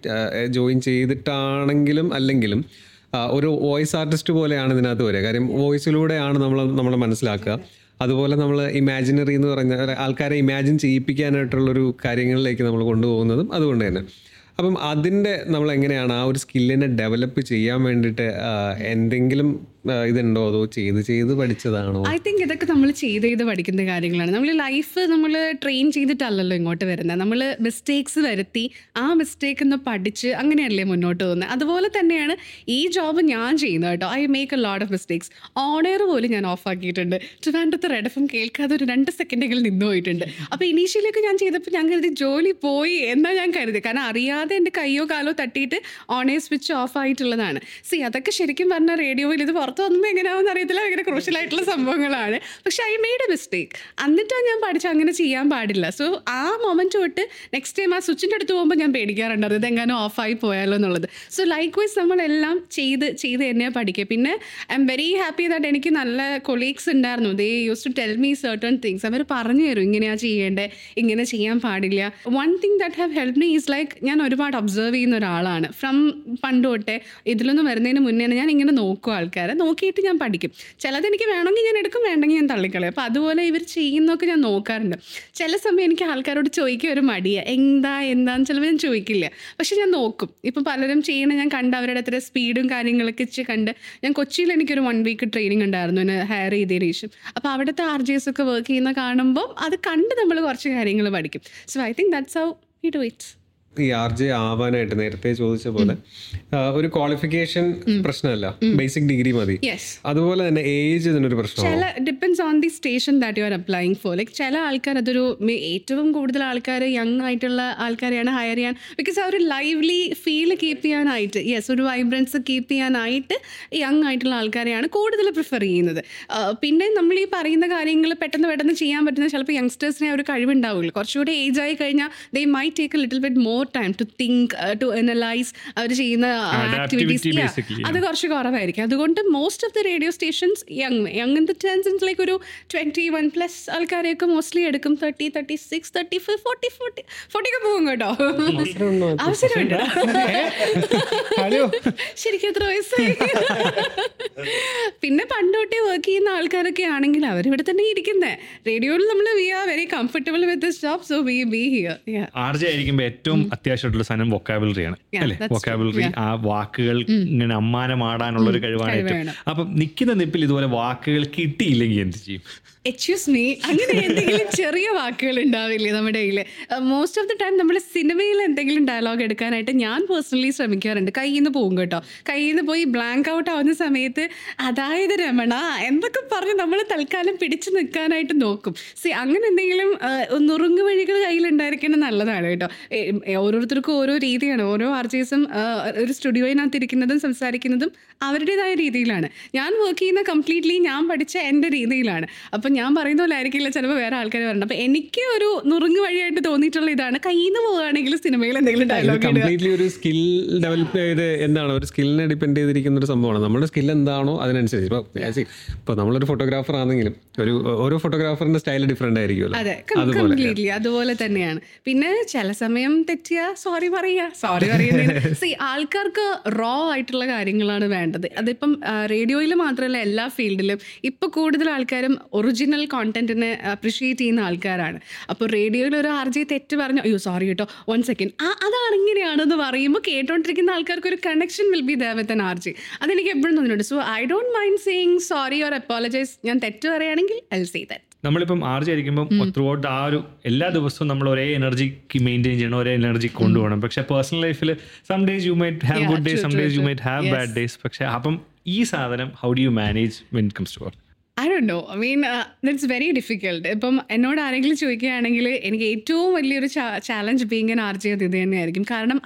ജോയിൻ ചെയ്തിട്ടാണെങ്കിലും അല്ലെങ്കിലും ഒരു വോയിസ് ആർട്ടിസ്റ്റ് പോലെയാണ് ഇതിനകത്ത് വരിക. കാര്യം വോയിസിലൂടെയാണ് നമ്മളെ മനസ്സിലാക്കുക. അതുപോലെ നമ്മൾ ഇമാജിനറി എന്ന് പറഞ്ഞ ആൾക്കാരെ ഇമാജിൻ ചെയ്യിപ്പിക്കാനായിട്ടുള്ളൊരു കാര്യങ്ങളിലേക്ക് നമ്മൾ കൊണ്ടുപോകുന്നതും അതുകൊണ്ട് തന്നെ. അപ്പം അതിൻ്റെ നമ്മൾ എങ്ങനെയാണ് ആ ഒരു സ്കില്ലിനെ ഡെവലപ്പ് ചെയ്യാൻ വേണ്ടിയിട്ട് എന്തെങ്കിലും ഇതുണ്ടോ, അതോ ചെയ്ത് പഠിച്ചതാണോ? ഐ തിങ്ക് ഇതൊക്കെ നമ്മൾ ചെയ്ത് പഠിക്കുന്ന കാര്യങ്ങളാണ്. നമ്മൾ ലൈഫ് നമ്മൾ ട്രെയിൻ ചെയ്തിട്ടല്ലല്ലോ ഇങ്ങോട്ട് വരുന്നത്. നമ്മൾ മിസ്റ്റേക്സ് വരുത്തി ആ മിസ്റ്റേക്ക് ഒന്ന് പഠിച്ച് അങ്ങനെയല്ലേ മുന്നോട്ട് പോകുന്നത്. അതുപോലെ തന്നെയാണ് ഈ ജോബ് ഞാൻ ചെയ്യുന്നത് കേട്ടോ. I make a lot of mistakes. On air പോലും ഞാൻ ഓഫ് ആക്കിയിട്ടുണ്ട്. ട്രിവാൻഡ്രത്ത് റെഡ് FM കേൾക്കാതെ ഒരു 2 സെക്കൻഡെങ്കിലും നിന്ന് പോയിട്ടുണ്ട്. അപ്പോൾ ഇനീഷ്യലൊക്കെ ഞാൻ ചെയ്തപ്പോൾ ഞാൻ കരുതി ജോലി പോയി എന്നാ ഞാൻ കരുതി. കാരണം അറിയാതെ എൻ്റെ കയ്യോ കാലോ തട്ടിയിട്ട് ഓൺ എയർ സ്വിച്ച് ഓഫ് ആയിട്ടുള്ളതാണ്. അതൊക്കെ ശരിക്കും പറഞ്ഞാൽ റേഡിയോയിൽ ഇത് പുറത്ത് വന്നുമ്പോൾ എങ്ങനെയാണെന്ന് അറിയത്തില്ല, ഭയങ്കര ക്രൂഷ്യലായിട്ടുള്ള സംഭവങ്ങളാണ്. പക്ഷെ ഐ മെയ്ഡ് എ മിസ്റ്റേക്ക്. എന്നിട്ടാണ് ഞാൻ പഠിച്ചത് അങ്ങനെ ചെയ്യാൻ പാടില്ല. സോ ആ മൊമെന്റ് തൊട്ട് നെക്സ്റ്റ് ടൈം ആ സ്വിച്ചിൻ്റെ അടുത്ത് പോകുമ്പോൾ ഞാൻ പേടിക്കാറുണ്ട് ഇതെങ്ങാനും ഓഫായി പോയാലോ എന്നുള്ളത്. സോ ലൈക്ക് വൈസ് നമ്മളെല്ലാം ചെയ്ത് തന്നെയാണ് പഠിക്കുക. പിന്നെ I'm very happy that എനിക്ക് നല്ല കൊളീഗ്സ് ഉണ്ടായിരുന്നു. They use to tell me certain things. അവർ പറഞ്ഞു തരും ഇങ്ങനെയാണ് ചെയ്യേണ്ടത്, ഇങ്ങനെ ചെയ്യാൻ പാടില്ല. One thing that have help me is like ഞാൻ ഒരുപാട് ഒബ്സർവ് ചെയ്യുന്ന ഒരാളാണ്. ഫ്രം പണ്ട് തൊട്ടേ ഇതിലൊന്നും വരുന്നതിന് മുന്നേ ഞാൻ ഇങ്ങനെ നോക്കും, ആൾക്കാരെ നോക്കിയിട്ട് ഞാൻ പഠിക്കും. ചിലതെനിക്ക് വേണമെങ്കിൽ ഞാൻ എടുക്കും, വേണമെങ്കിൽ ഞാൻ തള്ളിക്കളയും. അപ്പോൾ അതുപോലെ ഇവർ ചെയ്യുന്നതൊക്കെ ഞാൻ നോക്കാറുണ്ട്. ചില സമയം എനിക്ക് ആൾക്കാരോട് ചോദിക്കുക ഒരു മടിയാണ്, എന്താന്ന് ചിലപ്പോൾ ഞാൻ ചോദിക്കില്ല, പക്ഷെ ഞാൻ നോക്കും. ഇപ്പം പലരും ചെയ്യണ ഞാൻ കണ്ട് അവരുടെ അത്ര സ്പീഡും കാര്യങ്ങളൊക്കെ കണ്ട്. ഞാൻ കൊച്ചിയിൽ എനിക്കൊരു 1 വീക്ക് ട്രെയിനിങ് ഉണ്ടായിരുന്നു എന്നെ ഹയർ ചെയ്തതിന് ശേഷം. അപ്പോൾ അവിടുത്തെ RJs ഒക്കെ വർക്ക് ചെയ്യുന്ന കാണുമ്പോൾ അത് കണ്ട് നമ്മൾ കുറച്ച് കാര്യങ്ങൾ പഠിക്കും. So I think that's how we do it. ഈ RJ ആവാനായിട്ട് നേരത്തെ ചോദിച്ച പോലെ ഒരു ക്വാളിഫിക്കേഷൻ പ്രശ്നമല്ല, ബേസിക് ഡിഗ്രി മതി. അതുപോലെ തന്നെ ഏജ് ഇതിനൊരു പ്രശ്നമാണ്. Depends on the station that you are applying for. Like ചില ആൾക്കാർ അതൊരു ഏറ്റവും കൂടുതൽ ആൾക്കാർ യങ് ആയിട്ടുള്ള ആൾക്കാരെയാണ് ഹയർ ചെയ്യാൻ. ബിക്കോസ് ആ ഒരു ലൈവ്ലി ഫീൽ കീപ്പ് ചെയ്യാനായിട്ട്, ഒരു വൈബ്രൻസ് കീപ്പ് ചെയ്യാനായിട്ട് യങ് ആയിട്ടുള്ള ആൾക്കാരെയാണ് കൂടുതൽ പ്രിഫർ ചെയ്യുന്നത്. പിന്നെ നമ്മൾ ഈ പറയുന്ന കാര്യങ്ങൾ പെട്ടെന്ന് ചെയ്യാൻ പറ്റുന്ന ചിലപ്പോൾ യങ്സ്റ്റേഴ്സിനെ ഒരു കഴിവുണ്ടാവുള്ളൂ. കുറച്ചുകൂടി ഏജ് ആയി കഴിഞ്ഞാൽ they might take a little bit more time to think, to analyse അവർ ചെയ്യുന്ന ആക്ടിവിറ്റീസ്. അത് കുറച്ച് കുറവായിരിക്കും. അതുകൊണ്ട് most of the radio stations young in the sense like ഒരു 21+ ആൾക്കാരെയൊക്കെ മോസ്റ്റ്ലി എടുക്കും. 30, 36, 35, 40 ഒക്കെ പോകും കേട്ടോ. അവസരമുണ്ട്. ശരിക്കും എത്ര വയസ്സായി? പിന്നെ പണ്ടോട്ടേ വർക്ക് ചെയ്യുന്ന ആൾക്കാരൊക്കെ ആണെങ്കിൽ അവരിവിടെ തന്നെ ഇരിക്കുന്നത്. റേഡിയോയിൽ നമ്മൾ we are very comfortable with this job, so we be here. RJ ആയിരിക്കുമ്പോൾ ഏറ്റവും അത്യാവശ്യമായിട്ടുള്ള സാധനം വൊക്കാബുലറി ആണ് അല്ലേ? വൊക്കാബുലറി, ആ വാക്കുകൾ ഇങ്ങനെ അമ്മാനമാടാനുള്ള ഒരു കഴിവാനായിട്ട്. അപ്പം നിൽക്കുന്ന നിപ്പിൽ ഇതുപോലെ വാക്കുകൾ കിട്ടിയില്ലെങ്കിൽ എന്ത് ചെയ്യും? എക്സ്ക്യൂസ് മീ, അങ്ങനെ എന്തെങ്കിലും ചെറിയ വാക്കുകൾ ഉണ്ടാവില്ലേ നമ്മുടെ കയ്യിൽ? മോസ്റ്റ് ഓഫ് ദി ടൈം നമ്മൾ സിനിമയിൽ എന്തെങ്കിലും ഡയലോഗ് എടുക്കാനായിട്ട് ഞാൻ പേഴ്സണലി ശ്രമിക്കാറുണ്ട്. കയ്യിൽ നിന്ന് പോകും കേട്ടോ. കയ്യിൽ നിന്ന് പോയി ബ്ലാങ്ക് ഔട്ട് ആവുന്ന സമയത്ത് അതാ അതായത് രമണ എന്തൊക്കെ പറഞ്ഞ് നമ്മൾ തൽക്കാലം പിടിച്ചു നിൽക്കാനായിട്ട് നോക്കും. അങ്ങനെ എന്തെങ്കിലും നുറുങ്ങു വഴികൾ കയ്യിലുണ്ടായിരിക്കണം നല്ലതാണ് കേട്ടോ. ഓരോരുത്തർക്കും ഓരോ രീതിയാണ്. ഓരോ ആർജേസും ഒരു സ്റ്റുഡിയോയിനകത്ത് ഇരിക്കുന്നതും സംസാരിക്കുന്നതും അവരുടേതായ രീതിയിലാണ്. ഞാൻ വർക്ക് ചെയ്യുന്ന കംപ്ലീറ്റ്ലി ഞാൻ പഠിച്ച എൻ്റെ രീതിയിലാണ്. അപ്പം ഞാൻ പറയുന്ന പോലെ ആയിരിക്കില്ല ചിലപ്പോൾ വേറെ ആൾക്കാർ വരണം. അപ്പം എനിക്ക് ഒരു നുറുങ്ങു വഴിയായിട്ട് തോന്നിയിട്ടുള്ള ഇതാണ്, കയ്യിൽ നിന്ന് പോവുകയാണെങ്കിൽ സിനിമയിൽ എന്തെങ്കിലും ഡയലോഗ് കംപ്ലീറ്റ്ലി ഒരു സ്കിൽ ഡെവലപ്പ് ചെയ്ത് എന്താണ് ഒരു സ്കില്ലിനെ ഡിപ്പെൻഡ് ചെയ്തിരിക്കുന്ന ഒരു സംഭവമാണ്. നമ്മുടെ സ്കിൽ എന്താണോ അതിനനുസരിച്ച് ഇപ്പോൾ നമ്മളൊരു ഫോട്ടോഗ്രാഫർ ആണെങ്കിലും ഓരോ ഫോട്ടോഗ്രാഫറിന്റെ സ്റ്റൈൽ ഡിഫറെന്റ് ആയിരിക്കുമല്ലോ. അതെ, കംപ്ലീറ്റ്ലി അതുപോലെ തന്നെയാണ്. പിന്നെ ചില സമയം തെറ്റിയ സോറി പറയുന്നതിന് ആൾക്കാർക്ക് റോ ആയിട്ടുള്ള കാര്യങ്ങളാണ് വേണ്ടത്. അതിപ്പം റേഡിയോയിൽ മാത്രമല്ല എല്ലാ ഫീൽഡിലും ഇപ്പോൾ കൂടുതൽ ആൾക്കാരും ഒറിജിനൽ കോണ്ടന്റിനെ അപ്രിഷിയേറ്റ് ചെയ്യുന്ന ആൾക്കാരാണ്. അപ്പോൾ റേഡിയോയിൽ ഒരു RJ തെറ്റ് പറഞ്ഞു, അയ്യോ സോറി കേട്ടോ 1 സെക്കൻഡ് അതാണ് ഇങ്ങനെയാണെന്ന് പറയുമ്പോൾ കേട്ടോണ്ടിരിക്കുന്ന ആൾക്കാർക്ക് ഒരു connection will be there with an RJ. അതെനിക്ക് എപ്പോഴും തോന്നിയിട്ടുണ്ട്. So I don't mind saying sorry or apologise. ഞാൻ തെറ്റ് പറയുകയാണെങ്കിൽ ഐ വിൽ സേ ദാറ്റ്. നമ്മളിപ്പം RJ ആയിരിക്കുമ്പോൾ ത്രൂ ഔട്ട് ആ ഒരു എല്ലാ ദിവസവും നമ്മൾ ഒരേ എനർജിക്ക് മെയിൻറ്റെയിൻ ചെയ്യണം, ഒരേ എനർജി കൊണ്ടുപോകണം. പക്ഷെ പേഴ്സണൽ ലൈഫിൽ some days you might have good days, some days you might have bad days. പക്ഷെ അപ്പം ഈ സാധനം how do you manage when it comes to work? I don't know. I mean, that's very difficult. ഇപ്പം എന്നോട് ആരെങ്കിലും ചോദിക്കുകയാണെങ്കിൽ എനിക്ക് ഏറ്റവും വലിയൊരു ചാലഞ്ച് ബീങ് ആൻ RJ അത് ഇത് തന്നെയായിരിക്കും. കാരണം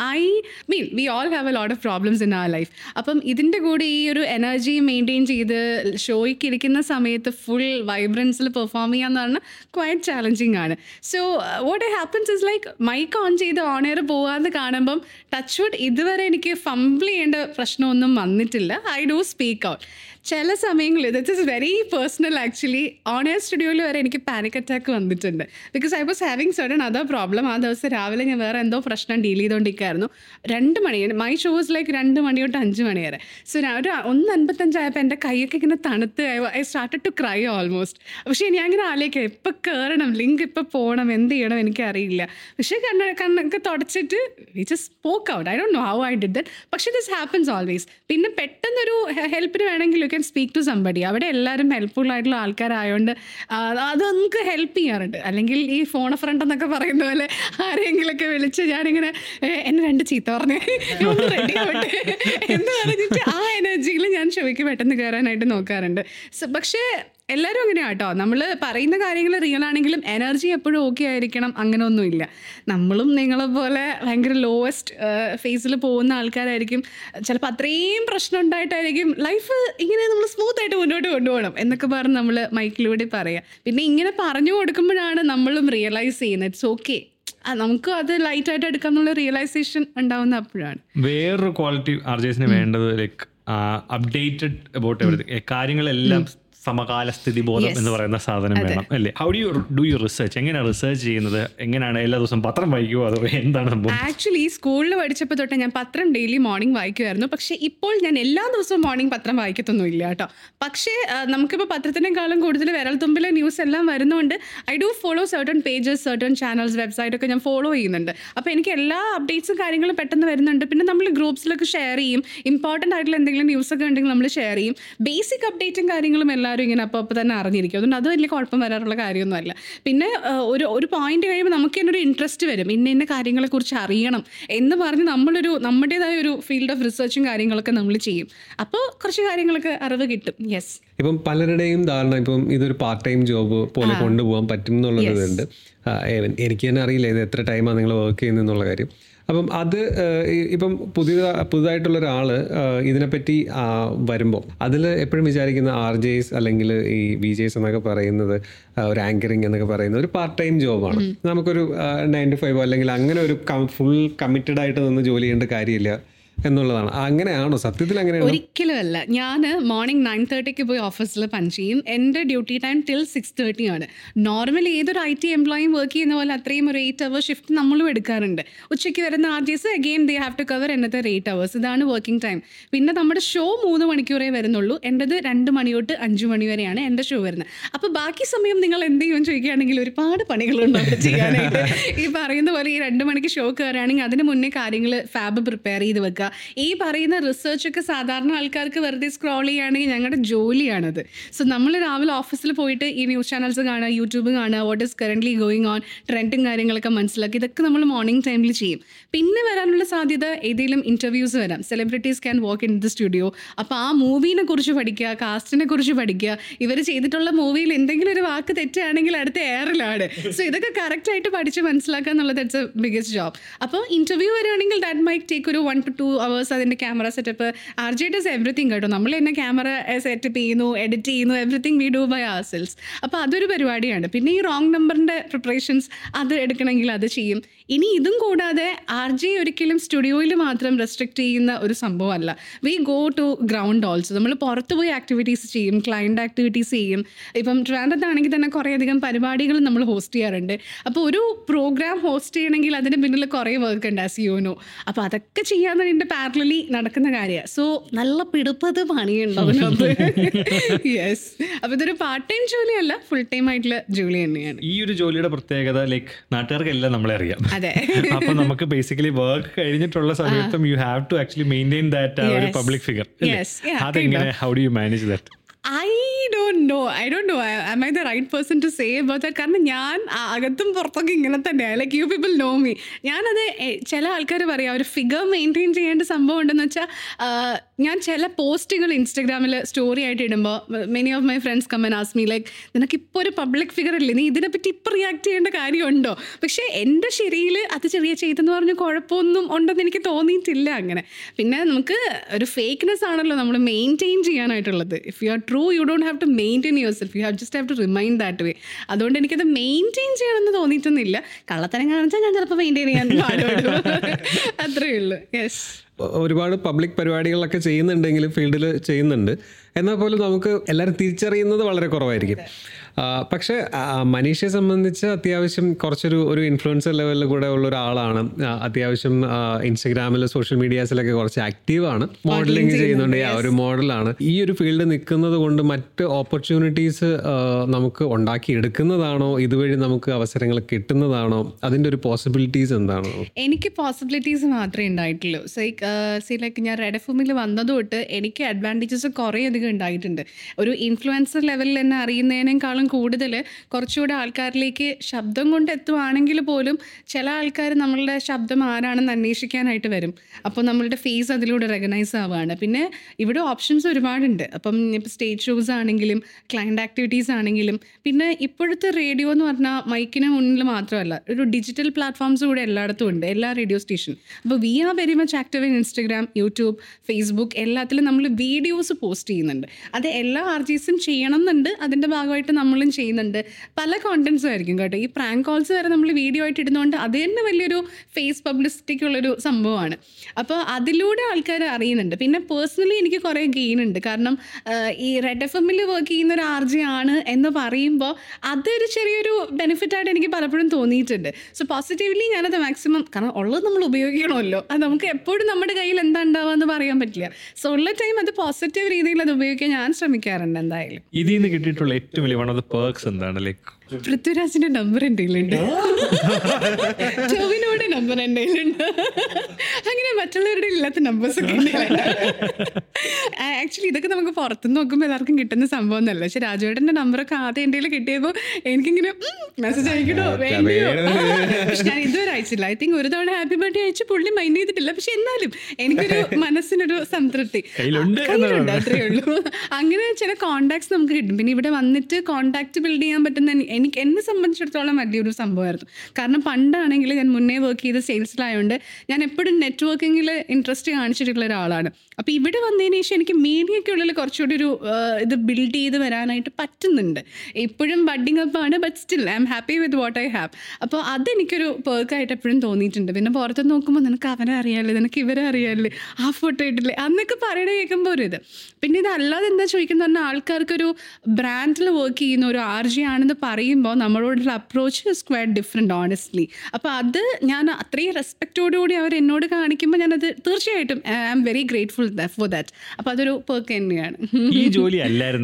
we all have a lot of problems in our life. അപ്പം ഇതിൻ്റെ കൂടെ ഈ ഒരു എനർജി മെയിൻറ്റെയിൻ ചെയ്ത് ഷോയ്ക്ക് ഇരിക്കുന്ന സമയത്ത് ഫുൾ വൈബ്രൻസിൽ പെർഫോം ചെയ്യാന്ന് പറഞ്ഞാൽ ക്വയറ്റ് ചാലഞ്ചിങ് ആണ്. So what happens is like mike on ചെയ്ത് ഓൺ എയർ പോകാതെ കാണുമ്പം ടച്ച് വുഡ് ഇതുവരെ എനിക്ക് ഫംബിൾ ചെയ്യേണ്ട പ്രശ്നമൊന്നും വന്നിട്ടില്ല. I do speak out. ചില സമയങ്ങളിൽ this is very personal actually. On air സ്റ്റുഡിയോയിൽ വരെ എനിക്ക് പാനിക് അറ്റാക്ക് വന്നിട്ടുണ്ട്. Because I was having certain other problem. ആ ദിവസം രാവിലെ ഞാൻ വേറെ എന്തോ പ്രശ്നം ഡീൽ ചെയ്തുകൊണ്ടിരിക്കുകയായിരുന്നു. 2 മണി, മൈ ഷോ വാസ് ലൈക്ക് 2 മണി തൊട്ട് 5 മണി വരെ. സോ ഞാൻ ഒരു 1:55 ആയപ്പോൾ എൻ്റെ കൈയൊക്കെ ഇങ്ങനെ തണുത്ത് I started to cry almost. പക്ഷേ ഞാൻ ഇങ്ങനെ ആലോചിക്കാം എപ്പോൾ കയറണം, ലിങ്ക് ഇപ്പോൾ പോകണം, എന്ത് ചെയ്യണം എനിക്കറിയില്ല. പക്ഷേ കണ്ണൊക്കെ തുടച്ചിട്ട് we just spoke out. I don't know how I did that. പക്ഷേ ദിസ് ഹാപ്പൻസ് ഓൾവേസ്. പിന്നെ പെട്ടെന്നൊരു ഹെൽപ്പിന് വേണമെങ്കിൽ can speak to somebody. അവിടെ എല്ലാവരും ഹെൽപ്ഫുൾ ആയിട്ടുള്ള ആൾക്കാരായതുകൊണ്ട് അത് നമുക്ക് ഹെൽപ്പ് ചെയ്യാറുണ്ട്. അല്ലെങ്കിൽ ഈ ഫോൺ ഫ്രണ്ട് എന്നൊക്കെ പറയുന്ന പോലെ ആരെങ്കിലൊക്കെ വിളിച്ച് ഞാനിങ്ങനെ എന്നെ 2 ചീത്ത പറഞ്ഞ് ഒന്ന് റെഡി ആവട്ടെ എന്ന് പറഞ്ഞിട്ട് ആ എനർജിയിൽ ഞാൻ ഷോയ്ക്ക് പെട്ടെന്ന് കയറാനായിട്ട് നോക്കാറുണ്ട്. പക്ഷേ എല്ലാവരും അങ്ങനെയാണ് കേട്ടോ. നമ്മൾ പറയുന്ന കാര്യങ്ങൾ റിയൽ ആണെങ്കിലും എനർജി എപ്പോഴും ഓക്കെ ആയിരിക്കണം അങ്ങനെ ഒന്നുമില്ല. നമ്മളും നിങ്ങളെ പോലെ ഭയങ്കര ലോവസ്റ്റ് ഫേസിൽ പോകുന്ന ആൾക്കാരായിരിക്കും. ചിലപ്പോൾ അത്രയും പ്രശ്നം ഉണ്ടായിട്ടായിരിക്കും ലൈഫ് ഇങ്ങനെ നമ്മൾ സ്മൂത്തായിട്ട് മുന്നോട്ട് കൊണ്ടുപോകണം എന്നൊക്കെ പറഞ്ഞ് നമ്മൾ മൈക്കിലൂടെ പറയാം. പിന്നെ ഇങ്ങനെ പറഞ്ഞു കൊടുക്കുമ്പോഴാണ് നമ്മളും റിയലൈസ് ചെയ്യുന്നത് ഇറ്റ്സ് ഓക്കെ, നമുക്ക് അത് ലൈറ്റായിട്ട് എടുക്കാം എന്നുള്ള റിയലൈസേഷൻ ഉണ്ടാവുന്ന അപ്പോഴാണ്. വേറൊരു ക്വാളിറ്റി RJസിന് വേണ്ടത് ലൈക്ക് അപ്ഡേറ്റഡ് അബൌട്ട് എവരിതിങ്. കാര്യങ്ങളെല്ലാം സമകാലസ്ഥിതി ബോധം എന്ന് പറയുന്ന സാധനം വേണം അല്ലേ? How do you research? എങ്ങനെയാണ് റിസർച്ച് ചെയ്യുന്നത്? എങ്ങനെയാണ് എല്ലാ ദിവസവും പത്രം വായിക്കുമോ അതോ എന്താണ് സംഭവം? ആക്ച്വലി സ്കൂളിൽ പഠിച്ചപ്പോൾ തൊട്ട് ഞാൻ പത്രം ഡെയിലി മോർണിംഗ് വായിക്കുമായിരുന്നു. പക്ഷേ ഇപ്പോൾ ഞാൻ എല്ലാ ദിവസവും മോർണിംഗ് പത്രം വായിക്കത്തൊന്നുമില്ല കേട്ടോ. പക്ഷേ നമുക്കിപ്പോൾ പത്രത്തിനേക്കാളും കൂടുതൽ വിരൽത്തുമ്പിലെ ന്യൂസ് എല്ലാം വരുന്നതുകൊണ്ട് I do follow certain pages, certain channels, വെബ്സൈറ്റൊക്കെ ഞാൻ ഫോളോ ചെയ്യുന്നുണ്ട്. അപ്പോൾ എനിക്ക് എല്ലാ അപ്ഡേറ്റ്സും കാര്യങ്ങളും പെട്ടെന്ന് വരുന്നുണ്ട്. പിന്നെ നമ്മൾ ഗ്രൂപ്പ്സിലൊക്കെ ഷെയർ ചെയ്യും. ഇമ്പോർട്ടൻ്റ് ആയിട്ടുള്ള എന്തെങ്കിലും ന്യൂസൊക്കെ ഉണ്ടെങ്കിൽ നമ്മൾ ഷെയർ ചെയ്യും. ബേസിക് അപ്ഡേറ്റും കാര്യങ്ങളും എല്ലാവരും ഇങ്ങനെ അപ്പോൾ തന്നെ അറിഞ്ഞിരിക്കും. അതുകൊണ്ട് അത് വലിയ കുഴപ്പം വരാറുള്ള കാര്യമൊന്നുമല്ല. പിന്നെ ഒരു പോയിന്റ് കഴിയുമ്പോൾ നമുക്ക് തന്നെ ഒരു ഇൻട്രസ്റ്റ് വരും, ഇന്ന കാര്യങ്ങളെക്കുറിച്ച് അറിയണം എന്ന് പറഞ്ഞ് നമ്മുടേതായ ഒരു ഫീൽഡ് ഓഫ് റിസർച്ചും കാര്യങ്ങളൊക്കെ നമ്മൾ ചെയ്യും. അപ്പോൾ കുറച്ച് കാര്യങ്ങളൊക്കെ അറിവ് കിട്ടും. യെസ്. ഇപ്പം പലരുടെയും ധാരണ ഇപ്പം ഇതൊരു പാർട്ട് ടൈം ജോബ് പോലെ കൊണ്ടുപോകാൻ പറ്റും എന്നുള്ളതുണ്ട്. എനിക്ക് തന്നെ അറിയില്ല ഇത് എത്ര ടൈമാണ് നിങ്ങൾ വർക്ക് ചെയ്യുന്നതെന്നുള്ള കാര്യം. അപ്പം അത് ഇപ്പം പുതുതായിട്ടുള്ള ഒരാൾ ഇതിനെപ്പറ്റി വരുമ്പോൾ അതിൽ എപ്പോഴും വിചാരിക്കുന്ന RJs അല്ലെങ്കിൽ ഈ VJs എന്നൊക്കെ പറയുന്നത് ഒരു ആങ്കറിങ് എന്നൊക്കെ പറയുന്നത് ഒരു പാർട്ട് ടൈം ജോബാണ്. നമുക്കൊരു 9 to 5 അല്ലെങ്കിൽ അങ്ങനെ ഒരു ഫുൾ കമ്മിറ്റഡ് ആയിട്ട് നിന്ന് ജോലി ചെയ്യേണ്ട കാര്യമില്ല എന്നുള്ളതാണ്. അങ്ങനെയാണോ സത്യത്തിൽ? അങ്ങനെയാണോ? ഒരിക്കലും അല്ല. ഞാൻ മോർണിംഗ് 9:30 പോയി ഓഫീസിൽ പഞ്ച് ചെയ്യും. എൻ്റെ ഡ്യൂട്ടി ടൈം ടിൽ 6:30 ആണ്. നോർമലി ഏതൊരു IT എംപ്ലോയിയും വർക്ക് ചെയ്യുന്ന പോലെ അത്രയും ഒരു 8 hour ഷിഫ്റ്റ് നമ്മളും എടുക്കാറുണ്ട്. ഉച്ചയ്ക്ക് വരുന്ന RJs again they have to cover another 8 hours. ഇതാണ് വർക്കിംഗ് ടൈം. പിന്നെ നമ്മുടെ ഷോ 3 മണിക്കൂറേ വരുന്നുള്ളൂ. എൻ്റെത് 2 മണി തൊട്ട് 5 മണി വരെയാണ് എൻ്റെ ഷോ വരുന്നത്. അപ്പോൾ ബാക്കി സമയം നിങ്ങൾ എന്ത് ചെയ്യുമെന്ന് ചോദിക്കുകയാണെങ്കിൽ ഒരുപാട് പണികളുണ്ട് അവിടെ ചെയ്യാനായിട്ട്. ഈ പറയുന്ന പോലെ ഈ 2 മണിക്ക് ഷോ കയറുകയാണെങ്കിൽ അതിന് മുന്നേ കാര്യങ്ങൾ ഫാബ് പ്രിപ്പയർ ചെയ്ത് വെക്കുക, മനസ്സിലാക്കുക. ഈ പറയുന്ന റിസർച്ചൊക്കെ സാധാരണ ആൾക്കാർക്ക് വെറുതെ സ്ക്രോൾ ചെയ്യുകയാണെങ്കിൽ ഞങ്ങളുടെ ജോലിയാണത്. സോ നമ്മൾ രാവിലെ ഓഫീസിൽ പോയിട്ട് ഈ ന്യൂസ് ചാനൽസ് കാണുക, യൂട്യൂബ് കാണുക, what is currently going on, ട്രെൻഡും കാര്യങ്ങളൊക്കെ മനസ്സിലാക്കി ഇതൊക്കെ നമ്മൾ മോർണിംഗ് ടൈമിൽ ചെയ്യും. പിന്നെ വരാനുള്ള സാധ്യത ഏതെങ്കിലും ഇൻ്റർവ്യൂസ് വരാം. Celebrities can walk in the studio. അപ്പോൾ ആ മൂവീനെ കുറിച്ച് പഠിക്കുക, കാസ്റ്റിനെ കുറിച്ച് പഠിക്കുക. ഇവർ ചെയ്തിട്ടുള്ള മൂവിയിൽ എന്തെങ്കിലും ഒരു വാക്ക് തെറ്റാണെങ്കിൽ അടുത്ത എയറിലാണ്. സോ ഇതൊക്കെ കറക്റ്റായിട്ട് പഠിച്ച് മനസ്സിലാക്കുക എന്നുള്ളത് ഇറ്റ്സ് എ ബിഗസ്റ്റ് ജോബ്. അപ്പോൾ ഇൻ്റർവ്യൂ വരികയാണെങ്കിൽ ദാറ്റ് മൈറ്റ് ടേക്ക് ഒരു 1 to 2 hours. അതിൻ്റെ camera setup, RJ does everything കേട്ടോ. നമ്മൾ തന്നെ ക്യാമറ സെറ്റപ്പ് ചെയ്യുന്നു, എഡിറ്റ് ചെയ്യുന്നു, everything we do by ourselves. അപ്പോൾ അതൊരു പരിപാടിയാണ്. പിന്നെ ഈ റോങ് നമ്പറിൻ്റെ പ്രിപ്പറേഷൻസ് അത് എടുക്കണമെങ്കിൽ അത് ചെയ്യും. ഇനി ഇതും കൂടാതെ RJ ഒരിക്കലും സ്റ്റുഡിയോയിൽ മാത്രം റെസ്ട്രിക്റ്റ് ചെയ്യുന്ന ഒരു സംഭവമല്ല. We go to ground also. നമ്മൾ പുറത്ത് പോയി ആക്ടിവിറ്റീസ് ചെയ്യും, ക്ലയൻറ്റ് ആക്ടിവിറ്റീസ് ചെയ്യും. ഇപ്പം ട്രിവാൻഡ്രത്താണെങ്കിൽ തന്നെ കുറേയധികം പരിപാടികൾ നമ്മൾ ഹോസ്റ്റ് ചെയ്യാറുണ്ട്. അപ്പോൾ ഒരു പ്രോഗ്രാം ഹോസ്റ്റ് ചെയ്യണമെങ്കിൽ അതിന് പിന്നിൽ കുറേ വർക്ക് ഉണ്ട് SEO. അപ്പോൾ അതൊക്കെ ചെയ്യാന്നതിൻ്റെ പാരലലി നടക്കുന്ന കാര്യമാണ്. സോ നല്ല പിടുപ്പത് പണിയുണ്ട് അതിനകത്ത്. യെസ്. അപ്പോൾ ഇതൊരു പാർട്ട് ടൈം ജോലിയല്ല, ഫുൾ ടൈം ആയിട്ടുള്ള ജോലി തന്നെയാണ്. ഈ ഒരു ജോലിയുടെ പ്രത്യേകത ലൈക്ക് നാട്ടുകാർക്കെല്ലാം നമ്മളെ അറിയാം. അതെ. അപ്പൊ നമുക്ക് ബേസിക്കലി വർക്ക് കഴിഞ്ഞിട്ടുള്ള സമയത്തും you have to actually maintain that ഒരു പബ്ലിക് ഫിഗർ. അതെങ്ങനെ, how do you manage that? I don't know. Am I the right person to say about that? കാരണം ഞാൻ അകത്തും പുറത്തൊക്കെ ഇങ്ങനെ തന്നെയാണ്. Like you people know me. ഞാനത് ചില ആൾക്കാർ പറയാം ഒരു ഫിഗർ മെയിൻറ്റെയിൻ ചെയ്യേണ്ട സംഭവം ഉണ്ടെന്ന് വെച്ചാൽ ഞാൻ ചില പോസ്റ്റുകൾ ഇൻസ്റ്റഗ്രാമിൽ സ്റ്റോറി ആയിട്ട് ഇടുമ്പോൾ many of my friends come and ask me like നിനക്കിപ്പോൾ ഒരു പബ്ലിക് ഫിഗർ അല്ലേ, നീ ഇതിനെപ്പറ്റി ഇപ്പോൾ റിയാക്ട് ചെയ്യേണ്ട കാര്യമുണ്ടോ? പക്ഷേ എൻ്റെ ശരിയിൽ അത് ചെറിയ ചെയ്തെന്ന് പറഞ്ഞ് കുഴപ്പമൊന്നും ഉണ്ടെന്ന് എനിക്ക് തോന്നിയിട്ടില്ല അങ്ങനെ. പിന്നെ നമുക്ക് ഒരു ഫേക്ക്നെസ് ആണല്ലോ നമ്മൾ മെയിൻറ്റെയിൻ ചെയ്യാനായിട്ടുള്ളത്. If you are true, you don't have to maintain yourself, you just have to remind that way. അതുകൊണ്ട് എനിക്കത് മെയിൻറ്റെയിൻ ചെയ്യണമെന്ന് തോന്നിയിട്ടൊന്നുമില്ല. കള്ളത്തരം കാണിച്ചാൽ ഞാൻ ചിലപ്പോൾ മെയിൻറ്റെയിൻ ചെയ്യാൻ പാടുള്ളൂ, അത്രയേ ഉള്ളൂ. യെസ്. ഒരുപാട് പബ്ലിക് പരിപാടികളൊക്കെ ചെയ്യുന്നുണ്ടെങ്കിലും ഫീൽഡിൽ ചെയ്യുന്നുണ്ട്, എന്നാൽ പോലും നമുക്ക് എല്ലാവരും തിരിച്ചറിയുന്നത് വളരെ കുറവായിരിക്കും. പക്ഷേ മനീഷയെ സംബന്ധിച്ച് അത്യാവശ്യം കുറച്ചൊരു ഇൻഫ്ലുവൻസർ ലെവലിൽ കൂടെ ഉള്ള ഒരാളാണ്. അത്യാവശ്യം ഇൻസ്റ്റഗ്രാമിൽ സോഷ്യൽ മീഡിയാസിലൊക്കെ കുറച്ച് ആക്റ്റീവാണ്, മോഡലിംഗ് ചെയ്യുന്നുണ്ട്, ഒരു മോഡലാണ്. ഈ ഒരു ഫീൽഡ് നിൽക്കുന്നത് കൊണ്ട് മറ്റ് ഓപ്പർച്യൂണിറ്റീസ് നമുക്ക് ഉണ്ടാക്കിയെടുക്കുന്നതാണോ, ഇതുവഴി നമുക്ക് അവസരങ്ങൾ കിട്ടുന്നതാണോ, അതിൻ്റെ ഒരു പോസിബിലിറ്റീസ് എന്താണോ? എനിക്ക് പോസിബിലിറ്റീസ് മാത്രമേ ഉണ്ടായിട്ടുള്ളൂ. ലൈക്ക് ഞാൻ റെഡ് എഫ്എമ്മിൽ വന്നത് തൊട്ട് എനിക്ക് അഡ്വാൻറ്റേജസ് കുറേ അധികം ഉണ്ടായിട്ടുണ്ട്. ഒരു ഇൻഫ്ലുവൻസർ ലെവലിൽ തന്നെ അറിയുന്നതിനേക്കാളും കൂടുതൽ കുറച്ചുകൂടെ ആൾക്കാരിലേക്ക് ശബ്ദം കൊണ്ട് എത്തുവാണെങ്കിൽ പോലും ചില ആൾക്കാർ നമ്മളുടെ ശബ്ദം ആരാണെന്ന് അന്വേഷിക്കാനായിട്ട് വരും. അപ്പോൾ നമ്മളുടെ ഫേസ് അതിലൂടെ റെക്കഗ്നൈസ് ആവുകയാണ്. പിന്നെ ഇവിടെ ഓപ്ഷൻസ് ഒരുപാടുണ്ട്. അപ്പം ഇപ്പോൾ സ്റ്റേജ് ഷോസ് ആണെങ്കിലും ക്ലയൻറ്റ് ആക്ടിവിറ്റീസ് ആണെങ്കിലും, പിന്നെ ഇപ്പോഴത്തെ റേഡിയോ എന്ന് പറഞ്ഞാൽ മൈക്കിന് മുന്നിൽ മാത്രമല്ല, ഒരു ഡിജിറ്റൽ പ്ലാറ്റ്ഫോംസ് കൂടെ എല്ലായിടത്തും ഉണ്ട്, എല്ലാ റേഡിയോ സ്റ്റേഷൻ. അപ്പോൾ we are very much active in Instagram, YouTube, Facebook, എല്ലാത്തിലും നമ്മൾ വീഡിയോസ് പോസ്റ്റ് ചെയ്യുന്നുണ്ട്. അത് എല്ലാ RJസും ചെയ്യണം എന്നുണ്ട്, അതിൻ്റെ ഭാഗമായിട്ട് നമ്മളും ചെയ്യുന്നുണ്ട്. പല കോണ്ടൻസും ആയിരിക്കും കേട്ടോ. ഈ പ്രാങ്ക് കോൾസ് വരെ നമ്മൾ വീഡിയോ ആയിട്ട് ഇടുന്നതുകൊണ്ട് അത് തന്നെ വലിയൊരു ഫേസ് പബ്ലിസിറ്റിക്കുള്ളൊരു സംഭവമാണ്. അപ്പോൾ അതിലൂടെ ആൾക്കാർ അറിയുന്നുണ്ട്. പിന്നെ പേഴ്സണലി എനിക്ക് കുറേ ഗെയിൻ ഉണ്ട്. കാരണം ഈ റെഡ് എഫ്എമ്മിൽ വർക്ക് ചെയ്യുന്ന ഒരു RJ ആണ് എന്ന് പറയുമ്പോൾ അതൊരു ചെറിയൊരു ബെനിഫിറ്റായിട്ട് എനിക്ക് പലപ്പോഴും തോന്നിയിട്ടുണ്ട്. സോ പോസിറ്റീവ്ലി ഞാനത് മാക്സിമം, കാരണം ഉള്ളത് നമ്മൾ ഉപയോഗിക്കണമല്ലോ, അത് നമുക്ക് എപ്പോഴും നമ്മുടെ കയ്യിൽ എന്താ ഉണ്ടാവുക എന്ന് പറയാൻ പറ്റില്ല. സോ ഉള്ള ടൈം അത് പോസിറ്റീവ് രീതിയിൽ അത് ഉപയോഗിക്കാൻ ഞാൻ ശ്രമിക്കാറുണ്ട്. എന്തായാലും ഇതിൽ നിന്ന് കിട്ടിയിട്ടുള്ള ഏറ്റവും വലിയ വൺ ഓഫ് ദ പെർക്സ് എന്താണ്? ലൈക്ക് പൃഥ്വിരാജിന്റെ നമ്പർ എൻ്റെ കയ്യിലുണ്ട്, ടോവിനോയുടെ നമ്പർ എൻ്റെ കയ്യിലുണ്ട്, അങ്ങനെ മറ്റുള്ളവരുടെ ഇല്ലാത്ത നമ്പേഴ്സ് ഒക്കെ ആക്ച്വലി ഇതൊക്കെ നമുക്ക് പുറത്തുനിന്ന് നോക്കുമ്പോൾ എല്ലാവർക്കും കിട്ടുന്ന സംഭവം എന്നല്ല. പക്ഷെ രാജുവേട്ടൻ്റെ നമ്പറൊക്കെ ആദ്യം എൻ്റെ കയ്യിൽ കിട്ടിയപ്പോൾ എനിക്കിങ്ങനെ മെസ്സേജ് അയക്കണോ വേണ്ടയോ, പക്ഷെ ഞാൻ ഇതുവരെ അയച്ചില്ല. ഐ തിങ്ക് ഒരു തവണ ഹാപ്പി ബർത്ത്ഡേ അയച്ച് പുള്ളി മൈൻഡ് ചെയ്തിട്ടില്ല. പക്ഷെ എന്നാലും എനിക്കൊരു മനസ്സിനൊരു സംതൃപ്തി, കയ്യിലുണ്ട്, അത്രയേ ഉള്ളൂ. അങ്ങനെ ചില കോണ്ടാക്ട്സ് നമുക്ക് കിട്ടും. പിന്നെ ഇവിടെ വന്നിട്ട് കോണ്ടാക്ട് ബിൽഡ് ചെയ്യാൻ പറ്റുന്ന എനിക്ക് എന്നെ സംബന്ധിച്ചിടത്തോളം വലിയൊരു സംഭവമായിരുന്നു. കാരണം പണ്ടാണെങ്കിൽ ഞാൻ മുന്നേ വർക്ക് ചെയ്ത് സെയിൽസിലായതുകൊണ്ട് ഞാൻ എപ്പോഴും നെറ്റ്വർക്കിങ്ങിൽ ഇൻട്രസ്റ്റ് കാണിച്ചിട്ടുള്ള ഒരാളാണ്. അപ്പോൾ ഇവിടെ വന്നതിന് ശേഷം എനിക്ക് മീഡിയയ്ക്കുള്ളിൽ കുറച്ചുകൂടി ഒരു ഇത് ബിൽഡ് ചെയ്ത് വരാനായിട്ട് പറ്റുന്നുണ്ട്. ഇപ്പോഴും ബഡ്ഡിങ് അപ്പാണ്, but still I'm happy with what I have. അപ്പോൾ അതെനിക്കൊരു പേർക്കായിട്ട് എപ്പോഴും തോന്നിയിട്ടുണ്ട്. പിന്നെ പുറത്ത് നോക്കുമ്പോൾ നിനക്ക് അവരെ അറിയാമല്ലേ, നിനക്ക് ഇവരെ അറിയാമല്ലേ, ആ ഫോട്ടോ ഇട്ടില്ലേ എന്നൊക്കെ പറയണ കേൾക്കുമ്പോൾ ഒരു ഇത്. പിന്നെ ഇതല്ലാതെ എന്താ ചോദിക്കുന്നത് പറഞ്ഞാൽ ആൾക്കാർക്കൊരു ബ്രാൻഡിൽ വർക്ക് ചെയ്യുന്ന ഒരു RJ ആണെന്ന് പറയുമ്പോൾ നമ്മളോടുള്ള approach is quite different honestly. അപ്പോൾ അത് ഞാൻ അത്രയും റെസ്പെക്റ്റോടുകൂടി അവർ എന്നോട് കാണിക്കുമ്പോൾ ഞാനത് തീർച്ചയായിട്ടും I am very grateful for that. അപ്പോൾ അതൊരു പേർക്ക് തന്നെയാണ്. ഈ ജോലി അല്ലായിരുന്നെങ്കിൽ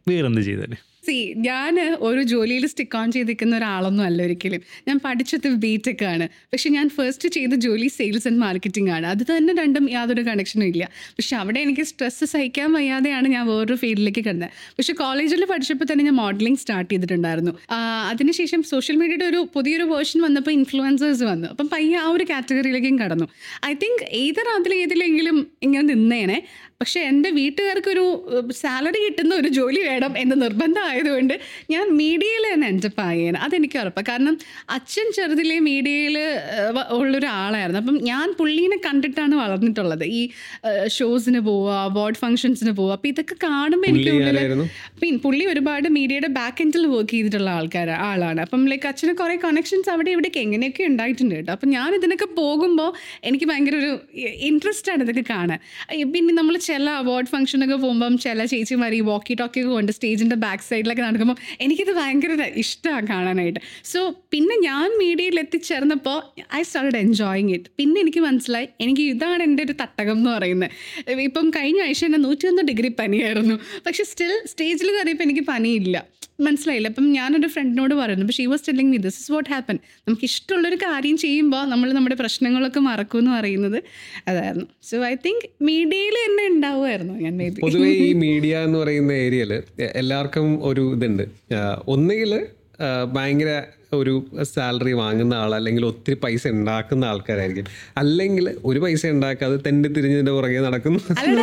വേറെന്ത് ചെയ്തേനെ? ഞാൻ ഒരു ജോലിയിൽ സ്റ്റിക്ക് ഓൺ ചെയ്തിരിക്കുന്ന ഒരാളൊന്നും അല്ല ഒരിക്കലും. ഞാൻ പഠിച്ചത് ബിടെക് ആണ്. പക്ഷെ ഞാൻ ഫസ്റ്റ് ചെയ്ത ജോലി സെയിൽസ് ആൻഡ് മാർക്കറ്റിംഗ് ആണ്. അത് തന്നെ രണ്ടും യാതൊരു കണക്ഷനും ഇല്ല. പക്ഷെ അവിടെ എനിക്ക് സ്ട്രെസ്സ് സഹിക്കാൻ വയ്യാതെയാണ് ഞാൻ വേറൊരു ഫീൽഡിലേക്ക് കിടന്നത്. പക്ഷെ കോളേജിൽ പഠിച്ചപ്പോൾ തന്നെ ഞാൻ മോഡലിംഗ് സ്റ്റാർട്ട് ചെയ്തിട്ടുണ്ടായിരുന്നു. അതിനുശേഷം സോഷ്യൽ മീഡിയയുടെ ഒരു പുതിയൊരു വേർഷൻ വന്നപ്പോൾ ഇൻഫ്ലുവൻസേഴ്സ് വന്നു. അപ്പം പയ്യെ ആ ഒരു കാറ്റഗറിയിലേക്കും കടന്നു. ഐ തിങ്ക് ഏതിലെങ്കിലും ഇങ്ങനെ നിന്നേനെ. പക്ഷേ എൻ്റെ വീട്ടുകാർക്കൊരു സാലറി കിട്ടുന്ന ഒരു ജോലി വേണം എന്ന് നിർബന്ധമായതുകൊണ്ട് ഞാൻ മീഡിയയിൽ തന്നെ എൻജപ്പ് ആയേനെ. അതെനിക്ക് ഉറപ്പാണ്. കാരണം അച്ഛൻ ചെറുതിലെ മീഡിയയിൽ ഉള്ളൊരാളായിരുന്നു. അപ്പം ഞാൻ പുള്ളീനെ കണ്ടിട്ടാണ് വളർന്നിട്ടുള്ളത്. ഈ ഷോസിന് പോവുക, അവാർഡ് ഫംഗ്ഷൻസിന് പോവുക. അപ്പം ഇതൊക്കെ കാണുമ്പോൾ എനിക്ക് പുള്ളി ഒരുപാട് മീഡിയയുടെ ബാക്ക് എൻഡിൽ വർക്ക് ചെയ്തിട്ടുള്ള ആളാണ്. അപ്പം ലൈക്ക് അച്ഛന് കുറേ കണക്ഷൻസ് അവിടെ ഇവിടേക്ക് എങ്ങനെയൊക്കെ ഉണ്ടായിട്ടുണ്ട് കേട്ടോ. അപ്പം ഞാൻ ഇതിനൊക്കെ പോകുമ്പോൾ എനിക്ക് ഭയങ്കര ഒരു ഇൻട്രസ്റ്റ് ആണ് ഇതൊക്കെ കാണാൻ. പിന്നെ നമ്മൾ ചില അവാർഡ് ഫംഗ്ഷനൊക്കെ പോകുമ്പം ചില ചേച്ചിമാർ ഈ വോക്കി ടോക്കിയൊക്കെ കൊണ്ട് സ്റ്റേജിൻ്റെ ബാക്ക് സൈഡിലൊക്കെ നടക്കുമ്പോൾ എനിക്കിത് ഭയങ്കര ഇഷ്ടമാണ് കാണാനായിട്ട്. സോ പിന്നെ ഞാൻ മീഡിയയിൽ എത്തിച്ചേർന്നപ്പോൾ ഐ സ്റ്റാർട്ടഡ് എൻജോയിങ് ഇറ്റ്. പിന്നെ എനിക്ക് മനസ്സിലായി എനിക്ക് ഇതാണ് എൻ്റെ ഒരു തട്ടകം എന്ന് പറയുന്നത്. ഇപ്പം കഴിഞ്ഞ ആഴ്ച എന്നെ 101 ഡിഗ്രി പനിയായിരുന്നു. പക്ഷെ സ്റ്റിൽ സ്റ്റേജിൽ കയറിയപ്പോൾ എനിക്ക് പനിയില്ല. മനസ്സിലായില്ല. അപ്പം ഞാനൊരു ഫ്രണ്ടിനോട് പറയുന്നു, പക്ഷേ she was telling me this is what happen. നമുക്ക് ഇഷ്ടമുള്ളൊരു കാര്യം ചെയ്യുമ്പോൾ നമ്മൾ നമ്മുടെ പ്രശ്നങ്ങളൊക്കെ മറക്കും എന്ന് പറയുന്നത് അതായിരുന്നു. സോ ഐ തിങ്ക് മീഡിയയിൽ തന്നെ ഉണ്ടാവുമായിരുന്നു ഞാൻ. മേബി പൊതുവേ ഈ മീഡിയ എന്ന് പറയുന്ന ഏരിയയിൽ എല്ലാവർക്കും ഒരു ഇതുണ്ട്. ഒന്നുകിൽ ഭയങ്കര ഒരു സാലറി വാങ്ങുന്ന ആൾ, അല്ലെങ്കിൽ ഒത്തിരി പൈസ ഉണ്ടാക്കുന്ന ആൾക്കാരായിരിക്കും. അല്ലെങ്കിൽ ഒരു പൈസ ഉണ്ടാക്കാതെ തെണ്ടി തിരിഞ്ഞതിന്റെ പുറകെ നടക്കുന്നു.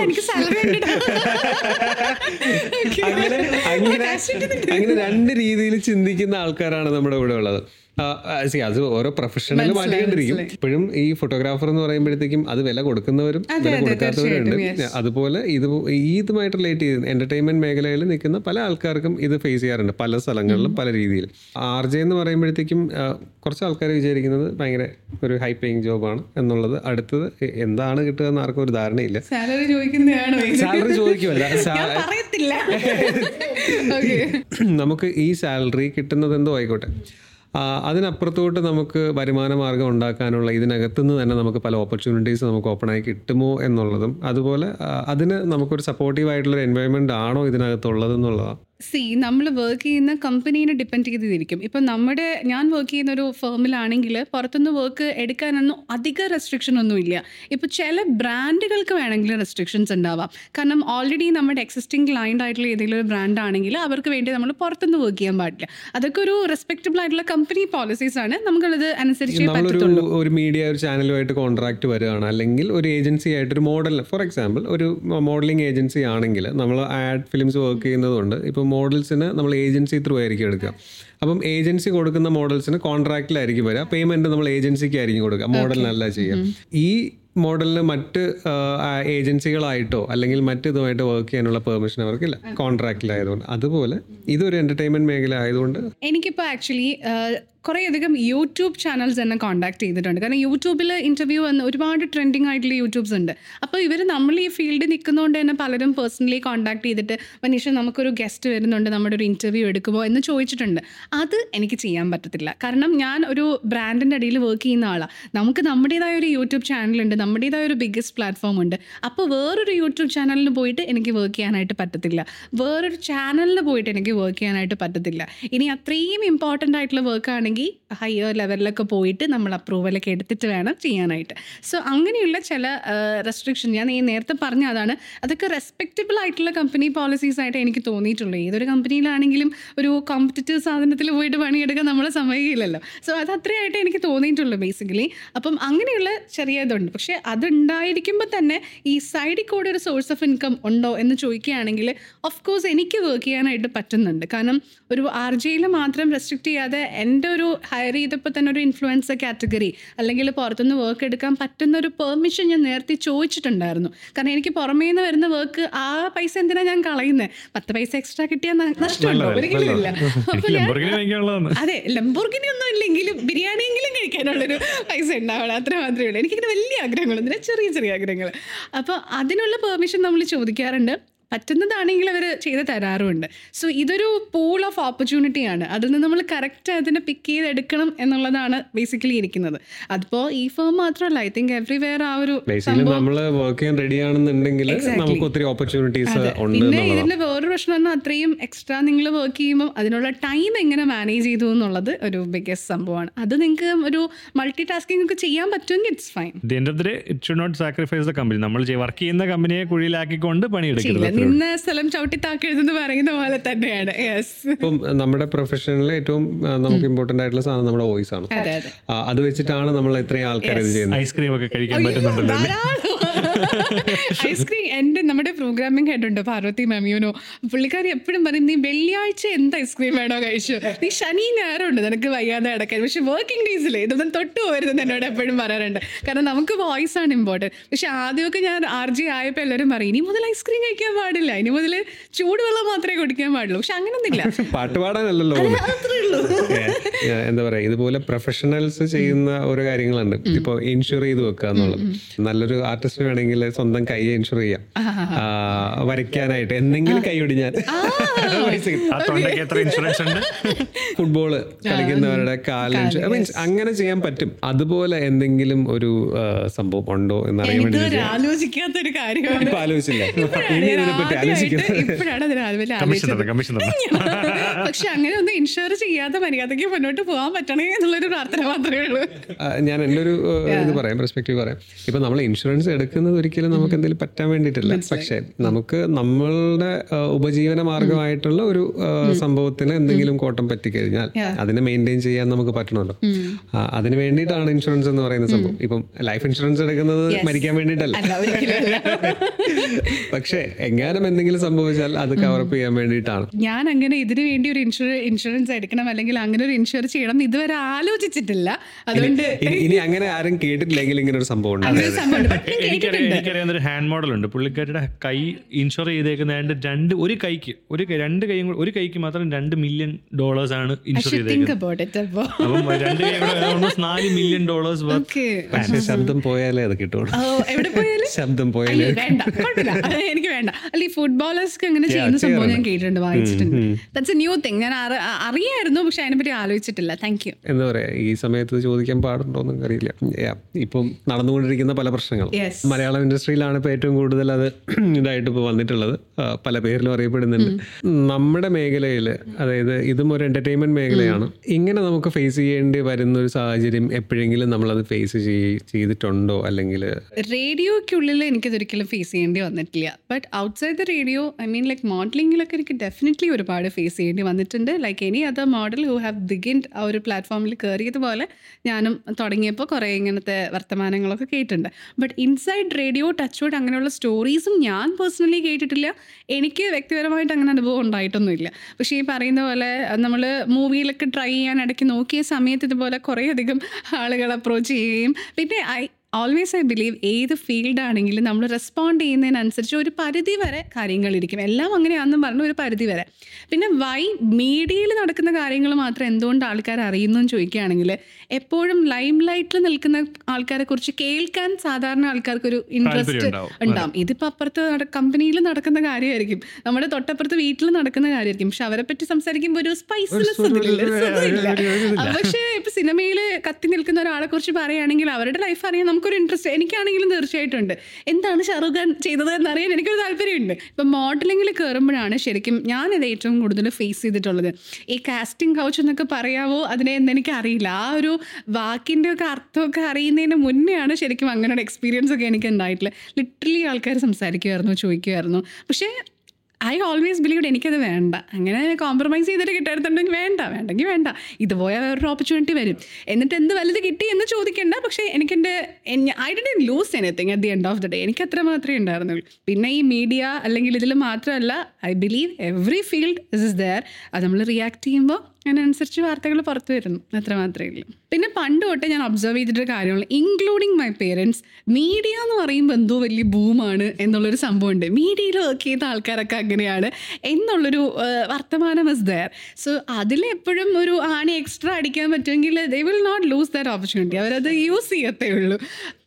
അങ്ങനെ രണ്ട് രീതിയിൽ ചിന്തിക്കുന്ന ആൾക്കാരാണ് നമ്മുടെ ഇവിടെ ഉള്ളത്. അത് ഓരോ പ്രൊഫഷണൽ മാറ്റിക്കൊണ്ടിരിക്കും. ഇപ്പോഴും ഈ ഫോട്ടോഗ്രാഫർ എന്ന് പറയുമ്പോഴത്തേക്കും അത് വില കൊടുക്കുന്നവരും വില കൊടുക്കാത്തവരുണ്ട്. അതുപോലെ ഇതുമായിട്ട് റിലേറ്റ് ചെയ്ത് എന്റർടൈൻമെന്റ് മേഖലയിൽ നിൽക്കുന്ന പല ആൾക്കാർക്കും ഇത് ഫേസ് ചെയ്യാറുണ്ട്, പല സ്ഥലങ്ങളിലും പല രീതിയിൽ. ആർജെ എന്ന് പറയുമ്പോഴത്തേക്കും കുറച്ച് ആൾക്കാർ വിചാരിക്കുന്നത് ഭയങ്കര ഒരു ഹൈ പേയിങ് ജോബാണ് എന്നുള്ളത്. അടുത്തത് എന്താണ് കിട്ടുക എന്ന് ആർക്കും ഒരു ധാരണയില്ല. സാലറി ചോദിക്കുമല്ല, നമുക്ക് ഈ സാലറി കിട്ടുന്നത് എന്തോ ആയിക്കോട്ടെ, അതിനപ്പുറത്തോട്ട് നമുക്ക് വരുമാന മാർഗം ഉണ്ടാക്കാനുള്ള ഇതിനകത്തുനിന്ന് തന്നെ നമുക്ക് പല ഓപ്പർച്യൂണിറ്റീസ് നമുക്ക് ഓപ്പണായി കിട്ടുമോ എന്നുള്ളതും, അതുപോലെ അതിന് നമുക്കൊരു സപ്പോർട്ടീവ് ആയിട്ടുള്ളൊരു എൻവയോൺമെൻറ്റ് ആണോ ഇതിനകത്തുള്ളത് എന്നുള്ളതാണ്. നമ്മൾ വർക്ക് ചെയ്യുന്ന കമ്പനീനെ ഡിപ്പെൻഡ് ചെയ്തിരിക്കും. ഇപ്പം ഞാൻ വർക്ക് ചെയ്യുന്ന ഒരു ഫേമിലാണെങ്കിൽ പുറത്തുനിന്ന് വർക്ക് എടുക്കാനൊന്നും അധിക റെസ്ട്രിക്ഷൻ ഒന്നും ഇല്ല. ഇപ്പോൾ ചില ബ്രാൻഡുകൾക്ക് വേണമെങ്കിൽ റെസ്ട്രിക്ഷൻസ് ഉണ്ടാവാം. കാരണം ഓൾറെഡി നമ്മുടെ എക്സിസ്റ്റിംഗ് ക്ലയൻ്റ് ആയിട്ടുള്ള ഏതെങ്കിലും ഒരു ബ്രാൻഡ് ആണെങ്കിൽ അവർക്ക് വേണ്ടി നമ്മൾ പുറത്തുനിന്ന് വർക്ക് ചെയ്യാൻ പാടില്ല. അതൊക്കെ ഒരു റെസ്പെക്റ്റബിൾ ആയിട്ടുള്ള കമ്പനി പോളിസീസ് ആണ്. നമുക്കത് അനുസരിച്ച് പറ്റത്തുള്ളൂ. ഒരു മീഡിയ ഒരു ചാനലുമായിട്ട് കോൺട്രാക്ട് വരികയാണ്, അല്ലെങ്കിൽ ഒരു ഏജൻസി ആയിട്ട് ഒരു മോഡൽ, ഫോർ എക്സാമ്പിൾ ഒരു മോഡലിംഗ് ഏജൻസി ആണെങ്കിൽ നമ്മൾ ആഡ് ഫിലിംസ് വർക്ക് ചെയ്യുന്നതുകൊണ്ട് ഇപ്പോൾ മോഡൽസിന് നമ്മൾ ഏജൻസി ത്രൂ ആയിരിക്കും എടുക്കുക. അപ്പം ഏജൻസി കൊടുക്കുന്ന മോഡൽസിന് കോൺട്രാക്റ്റിലായിരിക്കും വരിക. പേയ്മെൻറ്റ് നമ്മൾ ഏജൻസിക്ക് ആയിരിക്കും കൊടുക്കുക, മോഡലിനല്ല ചെയ്യുക. ഈ മോഡലിന് മറ്റ് ഏജൻസികളായിട്ടോ അല്ലെങ്കിൽ മറ്റിതുമായിട്ട് വർക്ക് ചെയ്യാനുള്ള പെർമിഷൻ അവർക്കില്ല, കോൺട്രാക്റ്റിലായതുകൊണ്ട്. അതുപോലെ ഇതൊരു എൻ്റർടൈൻമെൻറ്റ് മേഖല ആയതുകൊണ്ട് എനിക്കിപ്പോൾ ആക്ച്വലി കുറേയധികം യൂട്യൂബ് ചാനൽസ് എന്നെ കോൺടാക്ട് ചെയ്തിട്ടുണ്ട്. കാരണം യൂട്യൂബിൽ ഇൻ്റർവ്യൂ വന്ന് ഒരുപാട് ട്രെൻഡിങ് ആയിട്ടുള്ള യൂട്യൂബ്സ് ഉണ്ട്. അപ്പോൾ ഇവർ നമ്മൾ ഈ ഫീൽഡിൽ നിൽക്കുന്നതുകൊണ്ട് തന്നെ പലരും പേഴ്സണലി കോൺടാക്ട് ചെയ്തിട്ട് മനീഷ നമുക്കൊരു ഗസ്റ്റ് വരുന്നുണ്ട്, നമ്മുടെ ഒരു ഇൻ്റർവ്യൂ എടുക്കുമോ എന്ന് ചോദിച്ചിട്ടുണ്ട്. അത് എനിക്ക് ചെയ്യാൻ പറ്റത്തില്ല. കാരണം ഞാൻ ഒരു ബ്രാൻഡിൻ്റെ അടിയിൽ വർക്ക് ചെയ്യുന്ന ആളാണ്. നമുക്ക് നമ്മുടേതായ ഒരു യൂട്യൂബ് ചാനലുണ്ട്, നമ്മുടേതായ ഒരു ബിഗ്ഗസ്റ്റ് പ്ലാറ്റ്ഫോം ഉണ്ട്. അപ്പോൾ വേറൊരു യൂട്യൂബ് ചാനലിന് പോയിട്ട് എനിക്ക് വർക്ക് ചെയ്യാനായിട്ട് പറ്റത്തില്ല, വേറൊരു ചാനലിന് പോയിട്ട് എനിക്ക് വർക്ക് ചെയ്യാനായിട്ട് പറ്റത്തില്ല. ഇനി അത്രയും ഇമ്പോർട്ടൻ്റ് ആയിട്ടുള്ള വർക്ക് ആണെങ്കിൽ ഹയർ ലെവലിലൊക്കെ പോയിട്ട് നമ്മൾ അപ്രൂവലൊക്കെ എടുത്തിട്ട് വേണം ചെയ്യാനായിട്ട്. സോ അങ്ങനെയുള്ള ചില റെസ്ട്രിക്ഷൻ ഞാൻ ഈ നേരത്തെ പറഞ്ഞ അതാണ്. അതൊക്കെ റെസ്പെക്റ്റബിൾ ആയിട്ടുള്ള കമ്പനി പോളിസീസ് ആയിട്ട് എനിക്ക് തോന്നിയിട്ടുള്ളൂ. ഏതൊരു കമ്പനിയിലാണെങ്കിലും ഒരു കോമ്പറ്റീറ്റീവ് സാധനത്തിൽ പോയിട്ട് പണിയെടുക്കാൻ നമ്മളെ സമ്മതിക്കില്ലല്ലോ. സോ അത് അത്രയായിട്ട് എനിക്ക് തോന്നിയിട്ടുള്ളൂ ബേസിക്കലി. അപ്പം അങ്ങനെയുള്ള ചെറിയ ഇതുണ്ട്. പക്ഷേ അതുണ്ടായിരിക്കുമ്പോൾ തന്നെ ഈ സൈഡിൽ കൂടെ ഒരു സോഴ്സ് ഓഫ് ഇൻകം ഉണ്ടോ എന്ന് ചോദിക്കുകയാണെങ്കിൽ ഓഫ് കോഴ്സ് എനിക്ക് വർക്ക് ചെയ്യാനായിട്ട് പറ്റുന്നുണ്ട്. കാരണം ഒരു RJയിൽ മാത്രം റെസ്ട്രിക്റ്റ് ചെയ്യാതെ എൻ്റെ ഒരു ഹയർ ചെയ്തപ്പോൾ തന്നെ ഒരു ഇൻഫ്ലുവൻസർ കാറ്റഗറി അല്ലെങ്കിൽ പുറത്തുനിന്ന് വർക്ക് എടുക്കാൻ പറ്റുന്ന ഒരു പെർമിഷൻ ഞാൻ നേരത്തെ ചോദിച്ചിട്ടുണ്ടായിരുന്നു. കാരണം എനിക്ക് പുറമേ നിന്ന് വരുന്ന വർക്ക് ആ പൈസ എന്തിനാണ് ഞാൻ കളയുന്നത്? 10 പൈസ എക്സ്ട്രാ കിട്ടിയാൽ നഷ്ടമുണ്ടോ? ഒരിക്കലും ഇല്ല. അതെ, ലംബോർഗിനി ഒന്നും ഇല്ലെങ്കിലും ബിരിയാണിയെങ്കിലും കഴിക്കാനുള്ളൊരു പൈസ ഉണ്ടാവണം, അത്ര മാത്രമേ ഉള്ളൂ. എനിക്കിങ്ങനെ വലിയ ആഗ്രഹങ്ങളൊന്നും, ചെറിയ ചെറിയ ആഗ്രഹങ്ങൾ. അപ്പോൾ അതിനുള്ള പെർമിഷൻ നമ്മൾ ചോദിക്കാറുണ്ട്. പറ്റുന്നതാണെങ്കിൽ അവർ ചെയ്ത് തരാറുമുണ്ട്. സോ ഇതൊരു പൂൾ ഓഫ് ഓപ്പർച്യൂണിറ്റിയാണ്. അതിൽ നിന്ന് നമ്മൾ കറക്റ്റ് അതിനെ പിക്ക് ചെയ്തെടുക്കണം എന്നുള്ളതാണ് ബേസിക്കലി ഇരിക്കുന്നത്. അതിപ്പോൾ ഈ ഫേം മാത്രമല്ല, ഐ തിങ്ക് എവ്രിവെയർ ആ ഒരു നമ്മൾ വർക്ക് ചെയ്യാൻ റെഡി ആണെന്നുണ്ടെങ്കിൽ നമുക്ക് ഒത്തിരി ഓപ്പർച്യൂണിറ്റീസ് ഉണ്ട്. പിന്നെ ഇതിന്റെ വേറൊരു പ്രശ്നം പറഞ്ഞാൽ അത്രയും എക്സ്ട്രാ നിങ്ങൾ വർക്ക് ചെയ്യുമ്പോൾ അതിനുള്ള ടൈം എങ്ങനെ മാനേജ് ചെയ്തു എന്നുള്ളത് ഒരു ബിഗ്ഗസ്റ്റ് സംഭവമാണ്. അത് നിങ്ങൾക്ക് ഒരു മൾട്ടി ടാസ്കിംഗ് ഒക്കെ ചെയ്യാൻ പറ്റുമെങ്കിൽ it's fine. It should not sacrifice the company. നമ്മൾ വർക്ക് ചെയ്യുന്ന കമ്പനിയെ കുഴിയിലാക്കിക്കൊണ്ട് പണിയെടുക്കില്ല. നിന്ന സ്ഥലം ചവിട്ടി താക്കരുതെന്ന് പറയുന്ന പോലെ തന്നെയാണ്. ഇപ്പം നമ്മുടെ പ്രൊഫഷനിൽ ഏറ്റവും നമുക്ക് ഇമ്പോർട്ടന്റ് ആയിട്ടുള്ള സാധനം നമ്മുടെ വോയിസ് ആണ്. അത് വെച്ചിട്ടാണ് നമ്മൾ ഇത്രയും ആൾക്കാർ ഇത് ചെയ്യുന്നത്. ഐസ്ക്രീം ഒക്കെ കഴിക്കാൻ പറ്റുന്നുണ്ടല്ലോ. ഐസ്ക്രീം നമ്മുടെ പ്രോഗ്രാമിംഗ് ഹെഡ് ഉണ്ട് പാർവതി മാമിയോനോ, പുള്ളിക്കാരി എപ്പോഴും പറയും നീ വെള്ളിയാഴ്ച എന്ത് ഐസ്ക്രീം വേണോ കഴിച്ചു, നീ ശനി ഞായറുണ്ട് നിനക്ക് വയ്യാതെ കിടക്കാൻ, പക്ഷെ വർക്കിംഗ് ഡേയ്സിൽ ഇതൊന്നും തൊട്ട് പോരുതെന്ന് എന്നോട് എപ്പോഴും പറയാറുണ്ട്. കാരണം നമുക്ക് വോയിസ് ആണ് ഇമ്പോർട്ടൻറ്റ്. പക്ഷെ ആദ്യമൊക്കെ ഞാൻ RJ ആയപ്പോൾ എല്ലാവരും പറയും ഇനി മുതൽ ഐസ്ക്രീം കഴിക്കാൻ പാടില്ല, ഇനി മുതൽ ചൂടുവെള്ളം മാത്രമേ കുടിക്കാൻ പാടുള്ളൂ. പക്ഷെ അങ്ങനൊന്നുമില്ല, പാട്ട് പാടാനല്ലോ. എന്താ പറയാ, ഇതുപോലെ പ്രൊഫഷണൽസ് ചെയ്യുന്ന ഓരോ കാര്യങ്ങളുണ്ട്. ഇപ്പൊ ഇൻഷുർ ചെയ്ത് വെക്കുക എന്നുള്ളത്. നല്ലൊരു ആർട്ടിസ്റ്റ് വേണമെങ്കിൽ സ്വന്തം കൈ ഇൻഷുർ ചെയ്യാം, വരയ്ക്കാനായിട്ട് എന്തെങ്കിലും കൈ ഒടിഞ്ഞാൽ. ഫുട്ബോള് കളിക്കുന്നവരുടെ കാല് മീൻസ് അങ്ങനെ ചെയ്യാൻ പറ്റും. അതുപോലെ എന്തെങ്കിലും ഒരു സംഭവം ഉണ്ടോ എന്ന് അറിയാൻ വേണ്ടി ആലോചിക്കാത്തൊരു കാര്യമാണ്. ഇപ്പൊ ആലോചിച്ചില്ല, ഇനി ഇതിനെപ്പറ്റി ആലോചിക്കുന്നത്. പക്ഷെ അങ്ങനെ ഒന്നും ഇൻഷുർ ചെയ്യാതെ മര്യാദയ്ക്ക് മുന്നോട്ട് പോകാൻ പറ്റണേ എന്നുള്ളൊരു പ്രാർത്ഥന മാത്രമേ ഉള്ളൂ. ഞാൻ എൻ്റെ ഒരു ഇത് പറയാം, പെർസ്പെക്റ്റീവ് പറയാം. ഇപ്പൊ നമ്മൾ ഇൻഷുറൻസ് എടുക്കുന്നത് ഒരിക്കലും നമുക്ക് എന്തെങ്കിലും പറ്റാൻ വേണ്ടിയിട്ടില്ല. പക്ഷെ നമുക്ക് നമ്മളുടെ ഉപജീവന മാർഗമായിട്ടുള്ള ഒരു സംഭവത്തിന് എന്തെങ്കിലും കോട്ടം പറ്റിക്കഴിഞ്ഞാൽ അതിനെ മെയിൻറ്റെയിൻ ചെയ്യാൻ നമുക്ക് പറ്റണമല്ലോ. അതിന് വേണ്ടിയിട്ടാണ് ഇൻഷുറൻസ് എന്ന് പറയുന്ന സംഭവം. ഇപ്പം ലൈഫ് ഇൻഷുറൻസ് എടുക്കുന്നത് മരിക്കാൻ വേണ്ടിയിട്ടല്ല. പക്ഷെ എങ്ങാനും എന്തെങ്കിലും സംഭവിച്ചാൽ അത് കവറപ്പ് ചെയ്യാൻ വേണ്ടിയിട്ടാണ്. ഞാൻ അങ്ങനെ ഇതിനു വേണ്ടി ഒരു ഇൻഷുറൻസ് എടുക്കണം അല്ലെങ്കിൽ അങ്ങനെ ഒരു ഇൻഷുർ ചെയ്യണം ഇതുവരെ ആലോചിച്ചിട്ടില്ല. അതുകൊണ്ട് ഇനി അങ്ങനെ ആരും കേട്ടിട്ടില്ലെങ്കിൽ ഇങ്ങനെ ഒരു സംഭവം ഉണ്ട്. എനിക്കറിയാവുന്ന ഒരു ഹാൻഡ് മോഡൽ ഉണ്ട്. പുള്ളിക്കാരുടെ കൈ ഇൻഷുർ ചെയ്തേക്കുന്ന ഒരു കൈക്ക് മാത്രം $2 million ആണ് ഇൻഷുർ ചെയ്തേക്കുന്നത്. അപ്പം 2 കൈ $4 million. ശബ്ദം പോയാലേ അത് കിട്ടുള്ളൂ. ശബ്ദം പോയാലേ എനിക്ക് വേണ്ട. അല്ല ഈ ഫുട്ബോളേഴ്സ് അങ്ങനെ ചെയ്യുന്ന സംഭവം ഞാൻ കേട്ടിട്ടുണ്ട്, വായിച്ചിട്ടുണ്ട്. That's a new thing. ഞാൻ അറിയായിരുന്നു, പക്ഷെ അതിനെപ്പറ്റി ആലോചിച്ചിട്ടില്ല. Thank you. എന്താ പറയാ, ഈ സമയത്ത് ചോദിക്കാൻ പാടുണ്ടോന്നും അറിയില്ല. ഇപ്പം നടന്നുകൊണ്ടിരിക്കുന്ന പല പ്രശ്നങ്ങളും മലയാളം ഇൻഡസ്ട്രിയിലാണ് ഇപ്പൊ ഏറ്റവും കൂടുതൽ അത് ഇതായിട്ട് ഇപ്പോൾ വന്നിട്ടുള്ളത്. പല പേരിലും അറിയപ്പെടുന്നുണ്ട്. നമ്മുടെ മേഖലയിൽ, അതായത് ഇതും ഒരു എന്റർടൈൻമെന്റ് മേഖലയാണ്. ഇങ്ങനെ നമുക്ക് ഫേസ് ചെയ്യേണ്ടി വരുന്ന ഒരു സാഹചര്യം എപ്പോഴെങ്കിലും നമ്മളത് ഫേസ് ചെയ്തിട്ടുണ്ടോ? അല്ലെങ്കിൽ റേഡിയോയ്ക്കുള്ളിൽ എനിക്കതൊരിക്കലും ഫേസ് ചെയ്യേണ്ടി വന്നിട്ടില്ല. But outside the radio, I mean like മോഡലിങ്ങിലൊക്കെ എനിക്ക് ഡെഫിനറ്റ്ലി ഒരുപാട് ഫേസ് ചെയ്യേണ്ടി വന്നിട്ടുണ്ട്. Like any other model who have begined ആ ഒരു പ്ലാറ്റ്ഫോമിൽ കയറിയതുപോലെ ഞാനും തുടങ്ങിയപ്പോൾ കുറേ ഇങ്ങനത്തെ വർത്തമാനങ്ങളൊക്കെ കേട്ടിട്ടുണ്ട്. ബട്ട് ഇൻസൈഡ് റേഡിയോ ടച്ച്വുഡ് അങ്ങനെയുള്ള സ്റ്റോറീസും ഞാൻ പേഴ്സണലി കേട്ടിട്ടില്ല. എനിക്ക് വ്യക്തിപരമായിട്ട് അങ്ങനെ അനുഭവം ഉണ്ടായിട്ടൊന്നുമില്ല. പക്ഷേ ഈ പറയുന്ന പോലെ നമ്മൾ മൂവിയിലൊക്കെ ട്രൈ ചെയ്യാൻ ഇടയ്ക്ക് നോക്കിയ സമയത്ത് ഇതുപോലെ കുറേയധികം ആളുകൾ അപ്രോച്ച് ചെയ്യുകയും പിന്നെ ഓൾവേസ് ഐ ബിലീവ് ഏത് ഫീൽഡാണെങ്കിലും നമ്മൾ റെസ്പോണ്ട് ചെയ്യുന്നതിനനുസരിച്ച് ഒരു പരിധി വരെ കാര്യങ്ങളിരിക്കും. എല്ലാം അങ്ങനെയാണെന്നും പറഞ്ഞു ഒരു പരിധി വരെ. പിന്നെ മീഡിയയിൽ നടക്കുന്ന കാര്യങ്ങൾ മാത്രം എന്തുകൊണ്ട് ആൾക്കാർ അറിയുന്നു എന്ന് ചോദിക്കുകയാണെങ്കിൽ എപ്പോഴും ലൈം ലൈറ്റിൽ നിൽക്കുന്ന ആൾക്കാരെ കുറിച്ച് കേൾക്കാൻ സാധാരണ ആൾക്കാർക്കൊരു ഇൻട്രസ്റ്റ് ഉണ്ടാവും. ഇതിപ്പോൾ അപ്പുറത്ത് കമ്പനിയിൽ നടക്കുന്ന കാര്യമായിരിക്കും, നമ്മുടെ തൊട്ടപ്പുറത്ത് വീട്ടിൽ നടക്കുന്ന കാര്യമായിരിക്കും. പക്ഷെ അവരെ പറ്റി സംസാരിക്കുമ്പോൾ ഒരു സ്പൈസിനെസ് ഇല്ല. പക്ഷേ ഇപ്പൊ സിനിമയിൽ കത്തി നിൽക്കുന്ന ഒരാളെ കുറിച്ച് പറയുകയാണെങ്കിൽ അവരുടെ ലൈഫ് അറിയാൻ നമുക്കൊരു ഇൻട്രസ്റ്റ്, എനിക്കാണെങ്കിലും തീർച്ചയായിട്ടും ഉണ്ട്. എന്താണ് ഷാറുഖ് ഖാൻ ചെയ്തത് എന്നറിയാൻ എനിക്കൊരു താല്പര്യമുണ്ട്. ഇപ്പം മോഡലിങ്ങിൽ കയറുമ്പോഴാണ് ശരിക്കും ഞാനിത് ഏറ്റവും കൂടുതൽ ഫേസ് ചെയ്തിട്ടുള്ളത്. ഈ കാസ്റ്റിംഗ് കൗച്ച് എന്നൊക്കെ പറയാവോ അതിനെ എന്നെനിക്ക് അറിയില്ല. ആ ഒരു വാക്കിൻ്റെ ഒക്കെ അർത്ഥമൊക്കെ അറിയുന്നതിന് മുന്നെയാണ് ശരിക്കും അങ്ങനെ ഒരു എക്സ്പീരിയൻസ് ഒക്കെ എനിക്ക് ഉണ്ടായിട്ടുള്ളത്. ലിറ്ററലി ആൾക്കാർ സംസാരിക്കുമായിരുന്നു, ചോദിക്കുമായിരുന്നു. പക്ഷേ ഐ ഓൾവേസ് ബിലീവ്ഡ് എനിക്കത് വേണ്ട, അങ്ങനെ കോംപ്രമൈസ് ചെയ്തിട്ട് കിട്ടാറുണ്ടെങ്കിൽ വേണ്ടെങ്കിൽ വേണ്ട, ഇതുപോലെ വേറൊരു ഓപ്പർച്യൂണിറ്റി വരും. എന്നിട്ട് എന്ത് വലുത് കിട്ടി എന്ന് ചോദിക്കേണ്ട. പക്ഷേ I didn't lose anything at the end of the day. എനിക്ക് അത്ര മാത്രമേ ഉണ്ടായിരുന്നുള്ളൂ. പിന്നെ ഈ മീഡിയ അല്ലെങ്കിൽ ഇതിൽ മാത്രമല്ല, I believe every field is there. അത് നമ്മൾ റിയാക്ട് ചെയ്യുമ്പോൾ അതിനനുസരിച്ച് വാർത്തകൾ പുറത്തു വരുന്നു, അത്ര മാത്രമേ ഉള്ളൂ. പിന്നെ പണ്ട് തൊട്ടേ ഞാൻ ഒബ്സർവ് ചെയ്തിട്ടൊരു കാര്യമുള്ളൂ, ഇൻക്ലൂഡിങ് മൈ പേരൻസ്, മീഡിയ എന്ന് പറയുമ്പോൾ എന്തോ വലിയ ബൂമാണ് എന്നുള്ളൊരു സംഭവമുണ്ട്. മീഡിയയിൽ വർക്ക് ചെയ്ത ആൾക്കാരൊക്കെ അങ്ങനെയാണ് എന്നുള്ളൊരു വർത്തമാനം ഇസ് ദെയർ. സോ അതിലെപ്പോഴും ഒരു ആണി എക്സ്ട്രാ അടിക്കാൻ പറ്റുമെങ്കിൽ they will not lose that opportunity. അവരത് യൂസ് ചെയ്യത്തേ ഉള്ളൂ.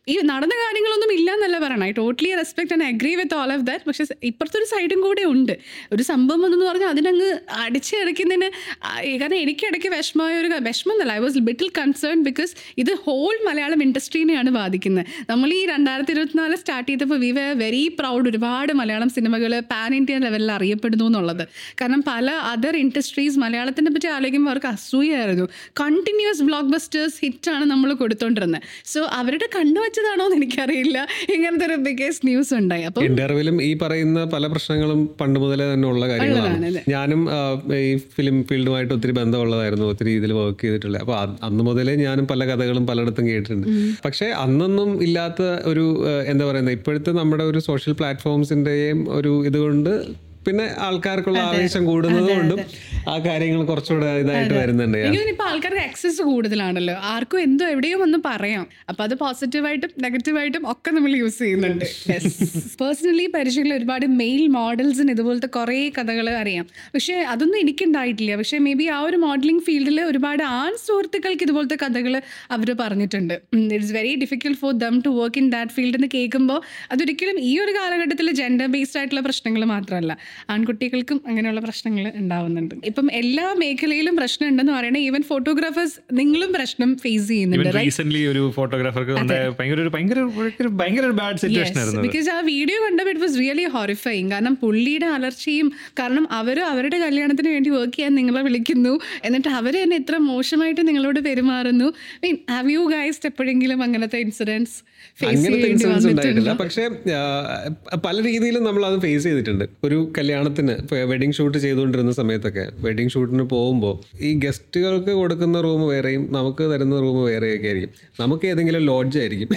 ഈ നടന്ന കാര്യങ്ങളൊന്നും ഇല്ല എന്നല്ല പറയണം. I totally respect and agree with all of that. പക്ഷെ ഇപ്പുറത്തൊരു സൈഡും കൂടെ ഉണ്ട്. ഒരു സംഭവം എന്നു പറഞ്ഞാൽ അതിനങ്ങ് അടിച്ചിടയ്ക്കുന്നതിന്, കാരണം എനിക്ക് ഇടയ്ക്ക് വിഷമം എന്നല്ല, I was little concern because ഇത് ഹോൾ മലയാളം ഇൻഡസ്ട്രീനെയാണ് ബാധിക്കുന്നത്. നമ്മൾ ഈ 2024 സ്റ്റാർട്ട് ചെയ്തപ്പോൾ വി വർ വെരി പ്രൗഡ്. ഒരുപാട് മലയാളം സിനിമകൾ പാൻ ഇന്ത്യ ലെവലിൽ അറിയപ്പെടുന്നു എന്നുള്ളത്. കാരണം പല അതർ ഇൻഡസ്ട്രീസ് മലയാളത്തിനെ പറ്റി ആലോചിക്കുമ്പോൾ അവർക്ക് അസൂയായിരുന്നു. കണ്ടിന്യൂസ് ബ്ലോക്ക് ബസ്റ്റേഴ്സ് ഹിറ്റാണ് നമ്മൾ കൊടുത്തോണ്ടിരുന്നത്. സോ അവരുടെ കണ്ണു വെച്ചതാണോ എന്ന് എനിക്കറിയില്ല, ഇങ്ങനത്തെ ഒരു ബിഗസ്റ്റ് ന്യൂസ് ഉണ്ടായി. അപ്പോൾ ഇന്റർവ്യൂലും ഈ പറയുന്ന പല പ്രശ്നങ്ങളും പണ്ട് മുതലേ തന്നെ ഉള്ള കാര്യങ്ങളാണ്. ഞാനും ഈ ഫിലിം ഫീൽഡുമായിട്ട് ഒത്തിരി ബന്ധമുള്ളതായിരുന്നു, ഒത്തിരി ഇതിൽ വർക്ക് ചെയ്തിട്ടുള്ളത്. അപ്പോൾ അന്ന് മുതലേ ഞാനും പല കഥകളും പലയിടത്തും കേട്ടിട്ടുണ്ട്. പക്ഷേ അന്നൊന്നും ഇല്ലാത്ത ഒരു എന്താ പറയുന്നത്, ഇപ്പോഴത്തെ നമ്മുടെ ഒരു സോഷ്യൽ പ്ലാറ്റ്ഫോംസിന്റെയും ഒരു ഇതുകൊണ്ട് പിന്നെ ആൾക്കാർക്കുള്ള ആവേശം കൂടുന്നത് കൊണ്ടും ആ കാര്യങ്ങൾ കുറച്ചുകൂടെ ഇതായിട്ട് വരുന്നുണ്ട്. ഇപ്പൊ ആൾക്കാർക്ക് ആക്സസ് കൂടുതലാണല്ലോ, ആർക്കും എന്തോ എവിടെയോ ഒന്ന് പറയാം. അപ്പൊ അത് പോസിറ്റീവായിട്ടും നെഗറ്റീവായിട്ടും ഒക്കെ നമ്മൾ യൂസ് ചെയ്യുന്നുണ്ട്. പേഴ്സണലി പരിചയമുള്ള ഒരുപാട് മെയിൽ മോഡൽസിന് ഇതുപോലത്തെ കുറേ കഥകൾ അറിയാം. പക്ഷെ അതൊന്നും എനിക്കുണ്ടായിട്ടില്ല. പക്ഷെ മേ ബി ആ ഒരു മോഡലിംഗ് ഫീൽഡിൽ ഒരുപാട് ആൺ സുഹൃത്തുക്കൾക്ക് ഇതുപോലത്തെ കഥകൾ അവർ പറഞ്ഞിട്ടുണ്ട്. It's very difficult for them to work in that field എന്ന് കേൾക്കുമ്പോൾ അതൊരിക്കലും ഈ ഒരു കാലഘട്ടത്തിൽ ജെൻഡർ ബേസ്ഡ് ആയിട്ടുള്ള പ്രശ്നങ്ങൾ മാത്രമല്ല, ആൺകുട്ടികൾക്കും അങ്ങനെയുള്ള പ്രശ്നങ്ങൾ ഉണ്ടാവുന്നുണ്ട്. ഇപ്പം എല്ലാ മേഖലയിലും പ്രശ്നം ഉണ്ടെന്ന് പറയണേ. ഈവൻ ഫോട്ടോഗ്രാഫേഴ്സ് നിങ്ങളും പ്രശ്നം ഫേസ് ചെയ്യുന്നുണ്ട്. റീസെന്റ്ലി ഒരു ഫോട്ടോഗ്രാഫർക്ക് ഭയങ്കര ബാഡ് സിറ്റുവേഷൻ ആയിരുന്നു. ബിക്കോസ് ആ വീഡിയോ കണ്ടപ്പോൾ ഇറ്റ് വാസ് റിയലി ഹോറിഫൈങ്. കാരണം പുള്ളിയുടെ അലർച്ചയും, കാരണം അവരുടെ കല്യാണത്തിന് വേണ്ടി വർക്ക് ചെയ്യാൻ നിങ്ങളെ വിളിക്കുന്നു, എന്നിട്ട് അവർ തന്നെ എത്ര മോശമായിട്ട് നിങ്ങളോട് പെരുമാറുന്നു. മീൻ ഹാവ് യു ഗൈസ് എപ്പോഴെങ്കിലും അങ്ങനത്തെ ഇൻസിഡൻസ് ഉണ്ടായിട്ടില്ല. പക്ഷെ പല രീതിയിലും നമ്മൾ അത് ഫേസ് ചെയ്തിട്ടുണ്ട്. ഒരു കല്യാണത്തിന് വെഡിങ് ഷൂട്ട് ചെയ്തുകൊണ്ടിരുന്ന സമയത്തൊക്കെ വെഡിങ് ഷൂട്ടിന് പോകുമ്പോൾ ഈ ഗസ്റ്റുകൾക്ക് കൊടുക്കുന്ന റൂം വേറെയും നമുക്ക് തരുന്ന റൂം വേറെയൊക്കെ ആയിരിക്കും. നമുക്ക് ഏതെങ്കിലും ലോഡ്ജ് ആയിരിക്കും,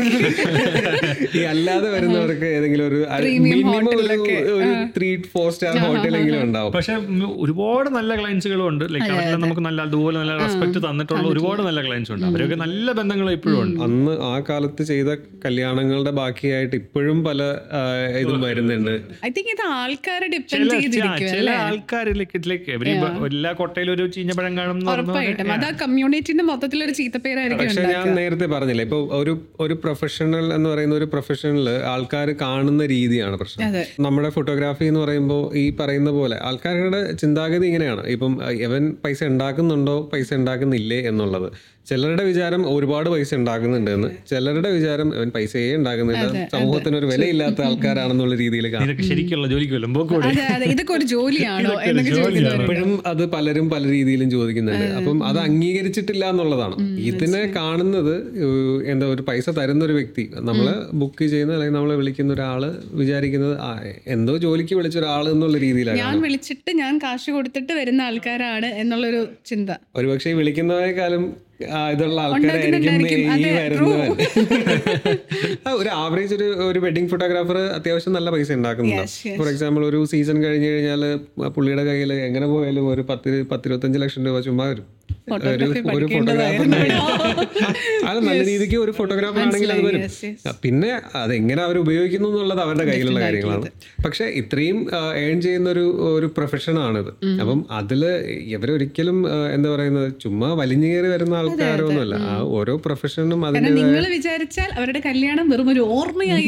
ഈ അല്ലാതെ വരുന്നവർക്ക് ഏതെങ്കിലും ഒരു മിനിമം ഒരു 3-4 സ്റ്റാർ ഹോട്ടലെങ്കിലും ഉണ്ടാവും. പക്ഷെ ഒരുപാട് നല്ല ക്ലയൻസുകളും ഉണ്ട്. ലൈക്ക് അവരെല്ലാം നമുക്ക് അതുപോലെ നല്ല റെസ്പെക്ട് തന്നിട്ടുള്ള ഒരുപാട് നല്ല ക്ലയൻസ് ഉണ്ട്. അവരൊക്കെ നല്ല ബന്ധങ്ങൾ ഇപ്പോഴും ഉണ്ട്. അന്ന് ആ കാലത്ത് ചെയ്ത കല്യാണങ്ങളുടെ ബാക്കിയായിട്ട് ഇപ്പോഴും പല ഇതും വരുന്നുണ്ട്. ഐ തിങ്ക് ഇത് ആൾക്കാരെ ഡിപ്പെൻഡ് ചെയ്തിരിക്കും. ചില ആൾക്കാരിലേക്ക് എല്ലാ കൊട്ടയിലും ഒരു ചീഞ്ഞപ്പഴം കാണും. അത് ആ കമ്മ്യൂണിറ്റിന്റെ മൊത്തത്തിലൊരു ചീത്തപ്പേരായിരിക്കും. പക്ഷെ ഞാൻ നേരത്തെ പറഞ്ഞില്ലേ, ഇപ്പൊ ഒരു പ്രൊഫഷണൽ എന്ന് പറയുന്ന ഒരു പ്രൊഫഷനില് ആൾക്കാർ കാണുന്ന രീതിയാണ് പ്രശ്നം. നമ്മുടെ ഫോട്ടോഗ്രാഫി എന്ന് പറയുമ്പോൾ ഈ പറയുന്ന പോലെ ആൾക്കാരുടെ ചിന്താഗതി ഇങ്ങനെയാണ്. ഇപ്പം ഇവൻ പൈസ ഉണ്ടാക്കുന്നുണ്ടോ പൈസ ഉണ്ടാക്കുന്നില്ലേ എന്നുള്ളത്. ചിലരുടെ വിചാരം ഒരുപാട് പൈസ ഉണ്ടാക്കുന്നുണ്ട് എന്ന്, ചിലരുടെ വിചാരം അവൻ പൈസയെ ഉണ്ടാക്കുന്നില്ല, സമൂഹത്തിന് ഒരു വിലയില്ലാത്ത ആൾക്കാരാണെന്നുള്ള രീതിയിൽ കാണും. ശരിക്കുള്ള ജോലിക്ക് ഇതൊക്കെ ഒരു ജോലിയാണോ? ഇപ്പോഴും അത് പലരും പല രീതിയിലും ചോദിക്കുന്നുണ്ട്. അപ്പം അത് അംഗീകരിച്ചിട്ടില്ല എന്നുള്ളതാണ്. ഇതിനെ കാണുന്നത് എന്താ, ഒരു പൈസ തരുന്ന ഒരു വ്യക്തി, നമ്മള് ബുക്ക് ചെയ്യുന്ന അല്ലെങ്കിൽ നമ്മളെ വിളിക്കുന്ന ഒരാള് വിചാരിക്കുന്നത് എന്തോ ജോലിക്ക് വിളിച്ച ഒരാൾ എന്നുള്ള രീതിയിലാണ്. ഞാൻ വിളിച്ചിട്ട് ഞാൻ കാശ് കൊടുത്തിട്ട് വരുന്ന ആൾക്കാരാണ് എന്നുള്ളൊരു ചിന്ത. ഒരുപക്ഷെ വിളിക്കുന്നതിനേക്കാളും ഇതുള്ള ആൾക്കാരായിരിക്കും ഈ വരുന്നവൻ. ഒരു ആവറേജ് ഒരു വെഡിങ് ഫോട്ടോഗ്രാഫർ അത്യാവശ്യം നല്ല പൈസ ഉണ്ടാക്കുന്നുണ്ട്. ഫോർ എക്സാമ്പിൾ ഒരു സീസൺ കഴിഞ്ഞ് കഴിഞ്ഞാൽ പുള്ളിയുടെ കയ്യിൽ എങ്ങനെ പോയാലും ഒരു 10-25 ലക്ഷം രൂപ ചുമ്മാ വരും. ഒരു ഫോട്ടോഗ്രാഫറിന് അത് നല്ല രീതിക്ക് ഒരു ഫോട്ടോഗ്രാഫർ ആണെങ്കിൽ അത് വരും. പിന്നെ അതെങ്ങനെ അവർ ഉപയോഗിക്കുന്നു എന്നുള്ളത് അവരുടെ കയ്യിലുള്ള കാര്യങ്ങളാണ്. പക്ഷെ ഇത്രയും ഏൺ ചെയ്യുന്ന ഒരു പ്രൊഫഷനാണിത്. അപ്പം അതില് ഇവരൊരിക്കലും എന്താ പറയുന്നത് ചുമ്മാ വലിഞ്ഞു കയറി വരുന്ന ആൾക്കാരൊന്നുമല്ല. ആ ഓരോ പ്രൊഫഷനും നിങ്ങൾ വിചാരിച്ചാൽ അവരുടെ കല്യാണം വെറും ഒരു ഓർമ്മയായി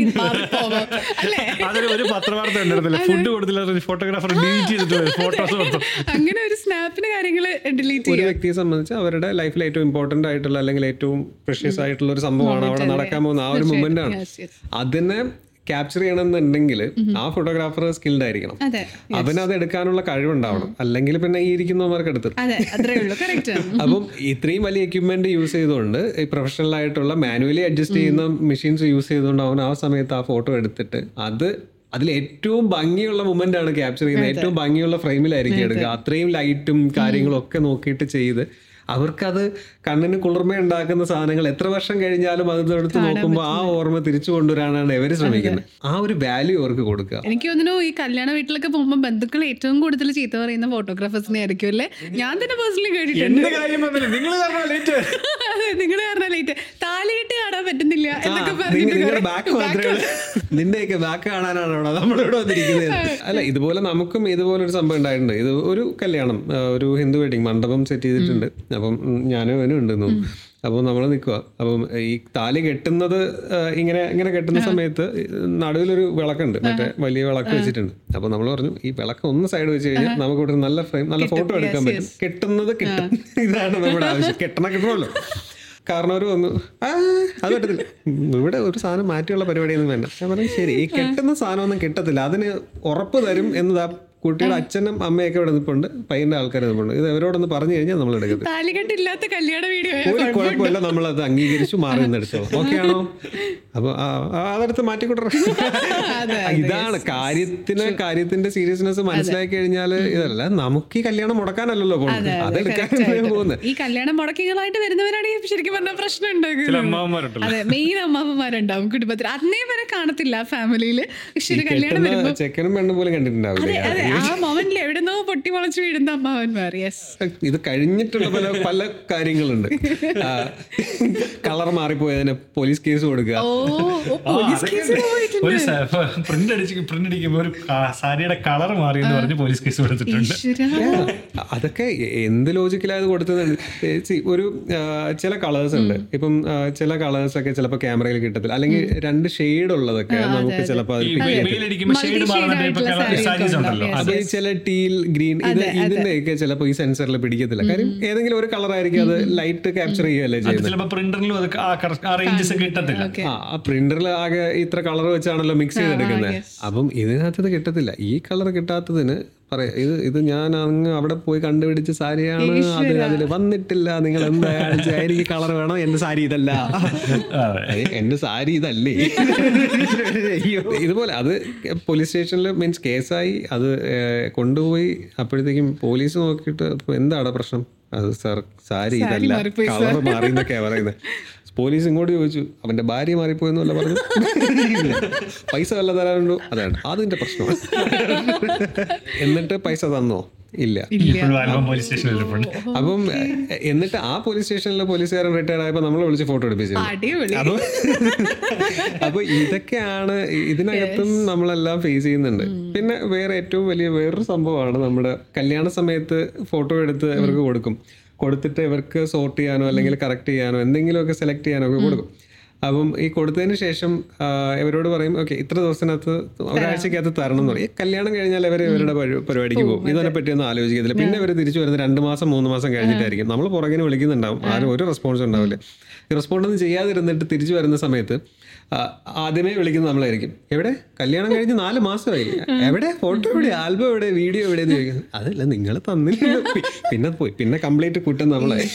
ഒരു പത്രവാർത്ത ഉണ്ടായിരുന്നില്ല, ഫുഡ് കൊടുത്തില്ല ഫോട്ടോഗ്രാഫർ ഡിലീറ്റ് ചെയ്തിട്ട് ഫോട്ടോസ് മൊത്തം. അങ്ങനെ ഒരു സ്നാപ്പിന് കാര്യങ്ങൾ ഡിലീറ്റ് ഒരു വ്യക്തിയെ സംബന്ധിച്ച് അവരുടെ ലൈഫിൽ ഏറ്റവും ഇമ്പോർട്ടന്റ് ആയിട്ടുള്ള അല്ലെങ്കിൽ ഏറ്റവും പ്രഷ്യസ് ആയിട്ടുള്ള ഒരു സംഭവമാണ് അവിടെ നടക്കാൻ പോകുന്ന ആ ഒരു മൊമെന്റ് ആണ്. അതിനെ ക്യാപ്ചർ ചെയ്യണമെന്നുണ്ടെങ്കിൽ ആ ഫോട്ടോഗ്രാഫർ സ്കിൽഡ് ആയിരിക്കണം. അവനത് എടുക്കാനുള്ള കഴിവുണ്ടാവണം. അല്ലെങ്കിൽ പിന്നെ ഈ ഇരിക്കുന്നവർക്ക് എടുത്തിട്ട്. അപ്പം ഇത്രയും വലിയ എക്യുപ്മെന്റ് യൂസ് ചെയ്തുകൊണ്ട് ഈ പ്രൊഫഷണൽ ആയിട്ടുള്ള മാനുവലി അഡ്ജസ്റ്റ് ചെയ്യുന്ന മെഷീൻസ് യൂസ് ചെയ്തുകൊണ്ട് അവൻ ആ സമയത്ത് ആ ഫോട്ടോ എടുത്തിട്ട് അതിൽ ഏറ്റവും ഭംഗിയുള്ള മൊമെന്റ് ആണ് ക്യാപ്ചർ ചെയ്യുന്നത്. ഏറ്റവും ഭംഗിയുള്ള ഫ്രെയിമിലായിരിക്കും എടുക്കുക. അത്രയും ലൈറ്റും കാര്യങ്ങളും ഒക്കെ നോക്കിയിട്ട് ചെയ്ത് അവർക്കത് കണ്ണിന് കുളിർമ ഉണ്ടാക്കുന്ന സാധനങ്ങൾ എത്ര വർഷം കഴിഞ്ഞാലും അതെടുത്ത് നോക്കുമ്പോൾ ആ ഓർമ്മ തിരിച്ചു കൊണ്ടുവരാനാണ് ഇവര് ശ്രമിക്കുന്നത്. ആ ഒരു വാല്യൂ അവർക്ക് കൊടുക്കുക. എനിക്ക് തോന്നുന്നു ഈ കല്യാണ വീട്ടിലൊക്കെ പോകുമ്പോൾ ബന്ധുക്കൾ ഏറ്റവും കൂടുതൽ ചീത്ത പറയുന്ന ഫോട്ടോഗ്രാഫേഴ്സിനെ ആയിരിക്കും അല്ലേ? ഞാൻ തന്നെ പേഴ്സണലി കേട്ടിട്ടുണ്ട്. നിങ്ങൾ കാരണം ലേറ്റ് താലികെട്ട് കാണാൻ പറ്റുന്നില്ല എന്നൊക്കെ നിന്റെയൊക്കെ ബാക്ക് കാണാനാണ് നമ്മളിവിടെ വന്നിരിക്കുന്നത്. അല്ല, ഇതുപോലെ നമുക്കും ഇതുപോലൊരു സംഭവം ഉണ്ടായിട്ടുണ്ട്. ഇത് ഒരു കല്യാണം, ഒരു ഹിന്ദു വെഡിങ് മണ്ഡപം സെറ്റ് ചെയ്തിട്ടുണ്ട്. അപ്പം ഞാനും അവനും ഉണ്ടെന്നു. അപ്പോൾ നമ്മൾ നിൽക്കുക. അപ്പം ഈ താലി കെട്ടുന്നത് ഇങ്ങനെ കെട്ടുന്ന സമയത്ത് നടുവിലൊരു വിളക്കുണ്ട്, മറ്റേ വലിയ വിളക്ക് വെച്ചിട്ടുണ്ട്. അപ്പോൾ നമ്മൾ പറഞ്ഞു ഈ വിളക്ക് ഒന്ന് സൈഡ് വെച്ച് കഴിഞ്ഞാൽ നമുക്ക് ഇവിടെ നല്ല ഫ്രെയിം, നല്ല ഫോട്ടോ എടുക്കാൻ പറ്റും. കെട്ടുന്നത് കിട്ടും, ഇതാണ് നമ്മുടെ ആവശ്യം. കിട്ടണമല്ലോ. കാരണം ഒരു വന്നു അത് പറ്റത്തില്ല, ഇവിടെ ഒരു സാധനം മാറ്റിയുള്ള പരിപാടിയൊന്നും വേണ്ട. ഞാൻ പറഞ്ഞു ശരി, ഈ കെട്ടുന്ന സാധനമൊന്നും കിട്ടത്തില്ല, അതിന് ഉറപ്പ് തരും എന്നതാ കുട്ടിയുടെ അച്ഛനും അമ്മയൊക്കെ ഇവിടെ നിൽപ്പുണ്ട്, പയ്യന്റെ ആൾക്കാർ നിൽപ്പുണ്ട്. ഇത് അവരോടൊന്ന് പറഞ്ഞു കഴിഞ്ഞാൽ നമ്മൾ എടുക്കുന്നത് താലികെട്ടില്ലാത്ത കല്യാണ വീഡിയോ ഒരു കുഴപ്പമില്ല, നമ്മളത് അംഗീകരിച്ചു, മാറി നിന്നെടുത്തോ. ഓക്കെ ആണോ? അപ്പൊ അതെടുത്ത് മാറ്റിക്കൊണ്ടു. ഇതാണ് കാര്യത്തിന്റെ സീരിയസ്നെസ് മനസ്സിലാക്കി കഴിഞ്ഞാൽ ഇതല്ല, നമുക്ക് ഈ കല്യാണം മുടക്കാനല്ലല്ലോ പോകുന്നത്, അതെടുക്കാനാണ് പോകുന്നത്. ഈ കല്യാണം മുടക്കികളായിട്ട് വരുന്നവരാണെങ്കിൽ ശരിക്കും പറഞ്ഞ പ്രശ്നം ഉണ്ടാകും. അതെ, മെയിൻ അമ്മാവന്മാരുണ്ടാവും കുടുംബത്തിൽ, അന്നേ വരെ കാണത്തില്ല ഫാമിലിയില്. പക്ഷെ കല്യാണം വരുമ്പോ ചെക്കനും പെണ്ണും പോലും കണ്ടിട്ടുണ്ടാവില്ല. ആ മൊമെന്റിൽ എവിടെന്നോ പൊട്ടി മുളച്ചു വീഴുന്ന അമ്മാവന്മാർ. ഇത് കഴിഞ്ഞിട്ടുള്ള പല കാര്യങ്ങളുണ്ട്. കളർ മാറിപ്പോയതിന് പോലീസ് കേസ് കൊടുക്കുക, ഒരു പ്രിന്റ് അടിക്കുമ്പോ ഒരു സാരിയുടെ കളർ മാറി എന്ന് പറഞ്ഞ് പോലീസ് കേസ് കൊടുത്തിട്ടുണ്ട്. അതൊക്കെ എന്ത് ലോജിക്കലായത് കൊടുത്തത്. ഒരു ചില കളേഴ്സ് ഉണ്ട്, ഇപ്പം ചില കളേഴ്സ് ഒക്കെ ചിലപ്പോൾ ക്യാമറയിൽ കിട്ടത്തില്ല, അല്ലെങ്കിൽ 2 ഷെയ്ഡ് ഉള്ളതൊക്കെ നമുക്ക് ചിലപ്പോൾ അത് ചില ടീൽ ഗ്രീൻ ഇതിന്റെയൊക്കെ ചിലപ്പോൾ ഈ സെൻസറിൽ പിടിക്കത്തില്ല. കാര്യം ഏതെങ്കിലും ഒരു കളർ ആയിരിക്കും അത് ലൈറ്റ് ക്യാപ്ചർ ചെയ്യുകയല്ലേ ചെയ്യുന്നത്. പ്രിന്ററിൽ ആകെ ഇത്ര കളർ വെച്ചാണല്ലോ മിക്സ് ചെയ്തെടുക്കുന്നത്. അപ്പം ഇതിനകത്തത് കിട്ടത്തില്ല. ഈ കളർ കിട്ടാത്തതിന് ഇത് ഞാൻ അങ്ങ് അവിടെ പോയി കണ്ടുപിടിച്ച സാരിയാണ്, അതിൽ വന്നിട്ടില്ല, നിങ്ങൾ എന്തായാലും എനിക്ക് കളർ വേണം, എന്റെ സാരി ഇതല്ല, എന്റെ സാരി ഇതല്ലേ. ഇതുപോലെ അത് പോലീസ് സ്റ്റേഷനിൽ മീൻസ് കേസായി, അത് കൊണ്ടുപോയി. അപ്പോഴത്തേക്കും പോലീസ് നോക്കിയിട്ട് എന്താണ് പ്രശ്നം, അത് സാർ സാരി ഇതല്ല, കളർ മാറി എന്നൊക്കെയാ പറയുന്നത്. പോലീസ് ഇങ്ങോട്ട് ചോദിച്ചു, അവന്റെ ഭാര്യ മാറിപ്പോയെന്നല്ല പറഞ്ഞു, പൈസ വല്ല തരാനുണ്ടോ, അതാണ് അതിന്റെ പ്രശ്നമാണ്. എന്നിട്ട് പൈസ തന്നോ? ഇല്ല. അപ്പം എന്നിട്ട് ആ പോലീസ് സ്റ്റേഷനിലെ പോലീസുകാരൻ റിട്ടയർഡ് ആയപ്പോ നമ്മളെ വിളിച്ച് ഫോട്ടോ എടുപ്പിച്ചു. അപ്പൊ ഇതൊക്കെയാണ് ഇതിനകത്തും നമ്മളെല്ലാം ഫേസ് ചെയ്യുന്നുണ്ട്. പിന്നെ ഏറ്റവും വലിയ വേറൊരു സംഭവമാണ്, നമ്മുടെ കല്യാണ സമയത്ത് ഫോട്ടോ എടുത്ത് ഇവർക്ക് കൊടുത്തിട്ട് ഇവർക്ക് സോർട്ട് ചെയ്യാനോ അല്ലെങ്കിൽ കറക്റ്റ് ചെയ്യാനോ എന്തെങ്കിലുമൊക്കെ സെലക്ട് ചെയ്യാനോ ഒക്കെ കൊടുക്കും. അപ്പം ഈ കൊടുത്തതിന് ശേഷം ഇവരോട് പറയും ഓക്കെ ഇത്ര ദിവസത്തിനകത്ത് ഒരാഴ്ചക്കകത്ത് തരണം എന്ന് പറയും. കല്യാണം കഴിഞ്ഞാൽ ഇവരുടെ പരിപാടിക്ക് പോകും. ഇതിനെ പറ്റിയൊന്നും ആലോചിക്കത്തില്ല. പിന്നെ ഇവർ തിരിച്ചു വരുന്നത് 2 മാസം 3 മാസം കഴിഞ്ഞിട്ടായിരിക്കും. നമ്മൾ പുറകിന് വിളിക്കുന്നുണ്ടാവും, ആരും ഒരു റെസ്പോൺസ് ഉണ്ടാവില്ല. ഈ റെസ്പോണ്ടൊന്നും ചെയ്യാതിരുന്നിട്ട് തിരിച്ചു വരുന്ന സമയത്ത് ആദ്യമേ വിളിക്കുന്നത് നമ്മളായിരിക്കും. എവിടെ കല്യാണം കഴിഞ്ഞ് 4 മാസമായി, എവിടെ ഫോട്ടോ എവിടെ, ആൽബം എവിടെ, വീഡിയോ എവിടെയെന്ന് ചോദിക്കുന്നത്. അതല്ല നിങ്ങൾ തന്നില്ല. പിന്നെ പോയി പിന്നെ കംപ്ലീറ്റ് കുറ്റം നമ്മളായി.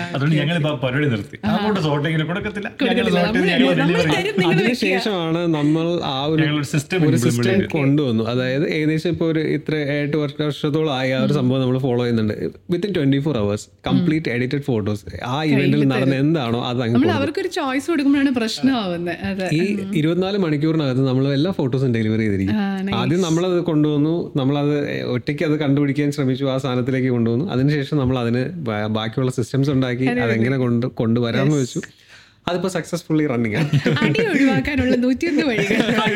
അതിനുശേഷമാണ് നമ്മൾ ആ ഒരു സിസ്റ്റം കൊണ്ടുവന്നു. അതായത് ഏകദേശം ഇപ്പോൾ ഒരു 8 വർഷത്തോളം ആയി ആ ഒരു സംഭവം നമ്മൾ ഫോളോ ചെയ്യുന്നുണ്ട്. Within 24 hours complete edited photos ആ ഇവന്റിൽ നടന്ന എന്താണോ അത് അവർക്കൊരു ചോയ്സ് കൊടുക്കുമ്പോഴാണ് പ്രശ്നമാവുന്നത്. ഈ 24 മണിക്കൂറിനകത്ത് നമ്മൾ എല്ലാ ഫോട്ടോസും ഡെലിവറി ചെയ്തിരിക്കും. ആദ്യം നമ്മളത് കൊണ്ടുവന്നു, നമ്മളത് ഒറ്റയ്ക്ക് അത് കണ്ടുപിടിക്കാൻ ശ്രമിച്ചു, ആ സാധനത്തിലേക്ക് കൊണ്ടുവന്നു. അതിനുശേഷം നമ്മൾ അതിന് ബാക്കിയുള്ള സിസ്റ്റംസ് ഉണ്ടാക്കി അതെങ്ങനെ കൊണ്ടുവരാമെന്ന് വെച്ചു. അതിപ്പോ സക്സസ്ഫുള്ളി റണ്ണിങ് ആണ്. അടി ഒഴിവാക്കാനുള്ള 101 വഴികൾ.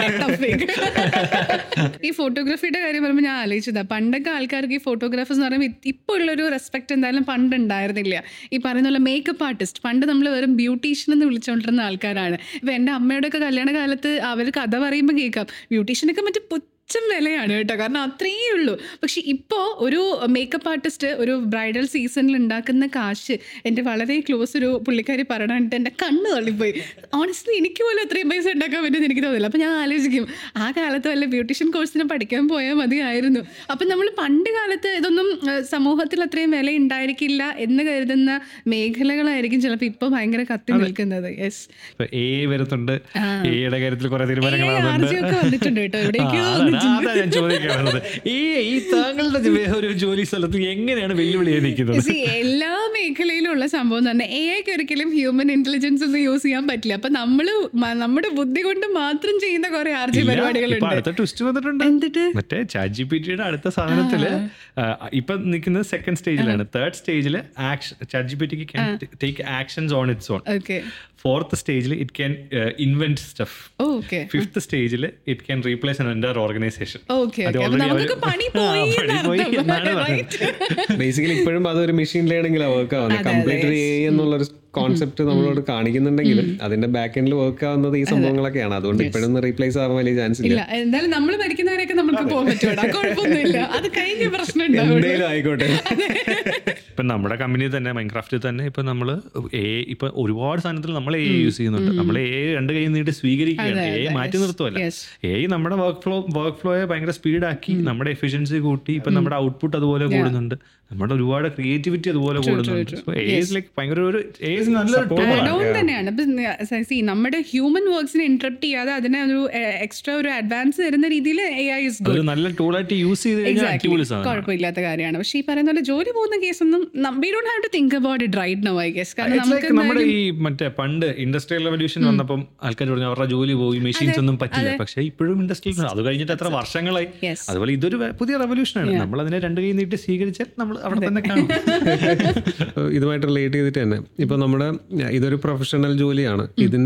ഈ ഫോട്ടോഗ്രാഫിയുടെ കാര്യം പറയുമ്പോൾ ഞാൻ ആലോചിച്ചതാ, പണ്ടൊക്കെ ആൾക്കാർക്ക് ഈ ഫോട്ടോഗ്രാഫേഴ്സ് എന്ന് പറയുമ്പോൾ ഇപ്പോൾ ഉള്ളൊരു റെസ്പെക്ട് എന്തായാലും പണ്ട് ഉണ്ടായിരുന്നില്ല. ഈ പറയുന്ന പോലെ മേക്കപ്പ് ആർട്ടിസ്റ്റ്, പണ്ട് നമ്മൾ വെറും ബ്യൂട്ടീഷ്യൻ എന്ന് വിളിച്ചുകൊണ്ടിരുന്ന ആൾക്കാരാണ്. ഇപ്പം എൻ്റെ അമ്മയുടെയൊക്കെ കല്യാണ കാലത്ത് അവർ കഥ പറയുമ്പോൾ കേൾക്കാം, ബ്യൂട്ടീഷ്യനൊക്കെ മറ്റേ വിലയാണ് കേട്ടോ, കാരണം അത്രയേ ഉള്ളൂ. പക്ഷെ ഇപ്പോൾ ഒരു മേക്കപ്പ് ആർട്ടിസ്റ്റ് ഒരു ബ്രൈഡൽ സീസണിൽ ഉണ്ടാക്കുന്ന കാശ്, എൻ്റെ വളരെ ക്ലോസ് ഒരു പുള്ളിക്കാരി പറഞ്ഞിട്ട് എൻ്റെ കണ്ണ് തള്ളിപ്പോയി. ഓണസ്റ്റ്ലി എനിക്ക് പോലും അത്രയും പൈസ ഉണ്ടാക്കാൻ പറ്റുമെന്ന് എനിക്ക് തോന്നില്ല. അപ്പം ഞാൻ ആലോചിക്കും, ആ കാലത്ത് വല്ല ബ്യൂട്ടീഷ്യൻ കോഴ്സിന് പഠിക്കാൻ പോയാൽ മതിയായിരുന്നു. അപ്പം നമ്മൾ പണ്ട് കാലത്ത് ഇതൊന്നും സമൂഹത്തിൽ അത്രയും വില ഉണ്ടായിരിക്കില്ല എന്ന് കരുതുന്ന മേഖലകളായിരിക്കും ചിലപ്പോൾ ഇപ്പോൾ ഭയങ്കര കത്തി നിൽക്കുന്നത്. യെസ്, വന്നിട്ടുണ്ട് കേട്ടോ എവിടേക്കോ. ഞാൻ ചോദിക്കാറുള്ളത് ഈ താങ്കളുടെ ഒരു ജോലി സ്ഥലത്ത് എങ്ങനെയാണ് വെല്ലുവിളിയെ നിൽക്കുന്നത്? എല്ലാ മേഖലയിലും ഉള്ള സംഭവം തന്നെ എഐക്ക് ഒരിക്കലും ഹ്യൂമൻ ഇന്റലിജൻസ് ഒന്നും യൂസ് ചെയ്യാൻ പറ്റില്ല. അപ്പൊ നമ്മുടെ ബുദ്ധി കൊണ്ട് മാത്രം ചെയ്യുന്ന കുറെ ആർജി പരിപാടികളുണ്ട്. അടുത്ത ട്വിസ്റ്റ് വന്നിട്ടുണ്ട്. മറ്റേ ChatGPTയുടെ അടുത്ത സാധനത്തില് ഇപ്പൊ നിൽക്കുന്നത് 2nd സ്റ്റേജിലാണ്. 3rd സ്റ്റേജില് ChatGPTക്ക് can take actions on its own. 4th സ്റ്റേജിൽ it can invent stuff. 5th സ്റ്റേജിൽ it can replace an entire organization. Basically ഇപ്പോഴും അതൊരു മെഷീൻ ലേണിംഗിലാണ് വർക്ക് ആവുന്നത്. കംപ്ലീറ്റ് AI എന്നുള്ളൊരു കോൺസെപ്റ്റ് നമ്മളോട് കാണിക്കുന്നുണ്ടെങ്കിലും അതിന്റെ ബാക്ക് എൻഡിൽ വർക്ക് ആവുന്നത് ഈ സംഭവങ്ങളൊക്കെയാണ്. അതുകൊണ്ട് ഇപ്പോഴൊന്നും റീപ്ലേസ് ആവാൻ വലിയ ചാൻസ് ഇല്ല. എന്തായാലും നമ്മൾ മരിക്കുന്നവരെയൊക്കെ നമുക്ക് പോകാൻ പറ്റുമോ? കുഴപ്പമൊന്നുമില്ല, അത് കഴിഞ്ഞ പ്രശ്നം എന്തായാലും ആയിക്കോട്ടെ. ഇപ്പൊ നമ്മുടെ കമ്പനി തന്നെ മൈൻക്രാഫ്റ്റിൽ തന്നെ ഇപ്പൊ നമ്മള് ഇപ്പൊ ഒരുപാട് സാധനത്തിൽ നമ്മൾ യൂസ് ചെയ്യുന്നുണ്ട്. നമ്മൾ രണ്ട് കൈ നീട്ടി സ്വീകരിക്കുകയാണ്, മാറ്റി നിർത്തുമല്ല. നമ്മുടെ വർക്ക് ഫ്ലോയെ ഭയങ്കര സ്പീഡാക്കി നമ്മുടെ എഫിഷ്യൻസി കൂട്ടി. ഇപ്പൊ നമ്മുടെ ഔട്ട്പുട്ട് അതുപോലെ കൂടുന്നുണ്ട്, നമ്മുടെ ഒരുപാട് ക്രിയേറ്റിവിറ്റി അതുപോലെ കൂടുന്നുണ്ട്. തന്നെയാണ് നമ്മുടെ ഹ്യൂമൻ വർക്ക്സിനെ ഇന്ററപ്റ്റ് ചെയ്യാതെ അതിനെ ഒരു എക്സ്ട്രാ ഒരു അഡ്വാൻസ് തരുന്ന രീതിയിൽ AI is good. നല്ല ടൂളായിട്ട് യൂസ് ചെയ്ത് കുഴപ്പമില്ലാത്ത കാര്യമാണ്. പക്ഷെ ഈ പറയുന്ന പോലെ ജോലി പോകുന്ന കേസൊന്നും we don't have to think about it right now, I guess. കാരണം നമുക്ക് നമ്മുടെ ഈ മറ്റേ പണ്ട് ഇൻഡസ്ട്രിയൽ റെവല്യൂഷൻ വന്നപ്പം ആൾക്കാർ പറഞ്ഞു അവരുടെ ജോലി പോയി, മെഷീൻസ് ഒന്നും പറ്റില്ല. പക്ഷെ ഇപ്പോഴും ഇൻഡസ്ട്രിയൽ അത് കഴിഞ്ഞിട്ട് എത്ര വർഷങ്ങളായി. അതുപോലെ ഇതൊരു പുതിയ റെവല്യൂഷനാണ്. നമ്മൾ അതിനെ രണ്ട് കൈ നീട്ടി സ്വീകരിച്ചാൽ നമ്മൾ അവിടെ തന്നെ കാണും. ഇതുമായിട്ട് റിലേറ്റ് ചെയ്തിട്ട് തന്നെ ഇപ്പൊ നമ്മുടെ ഇതൊരു പ്രൊഫഷണൽ ജോലിയാണ്.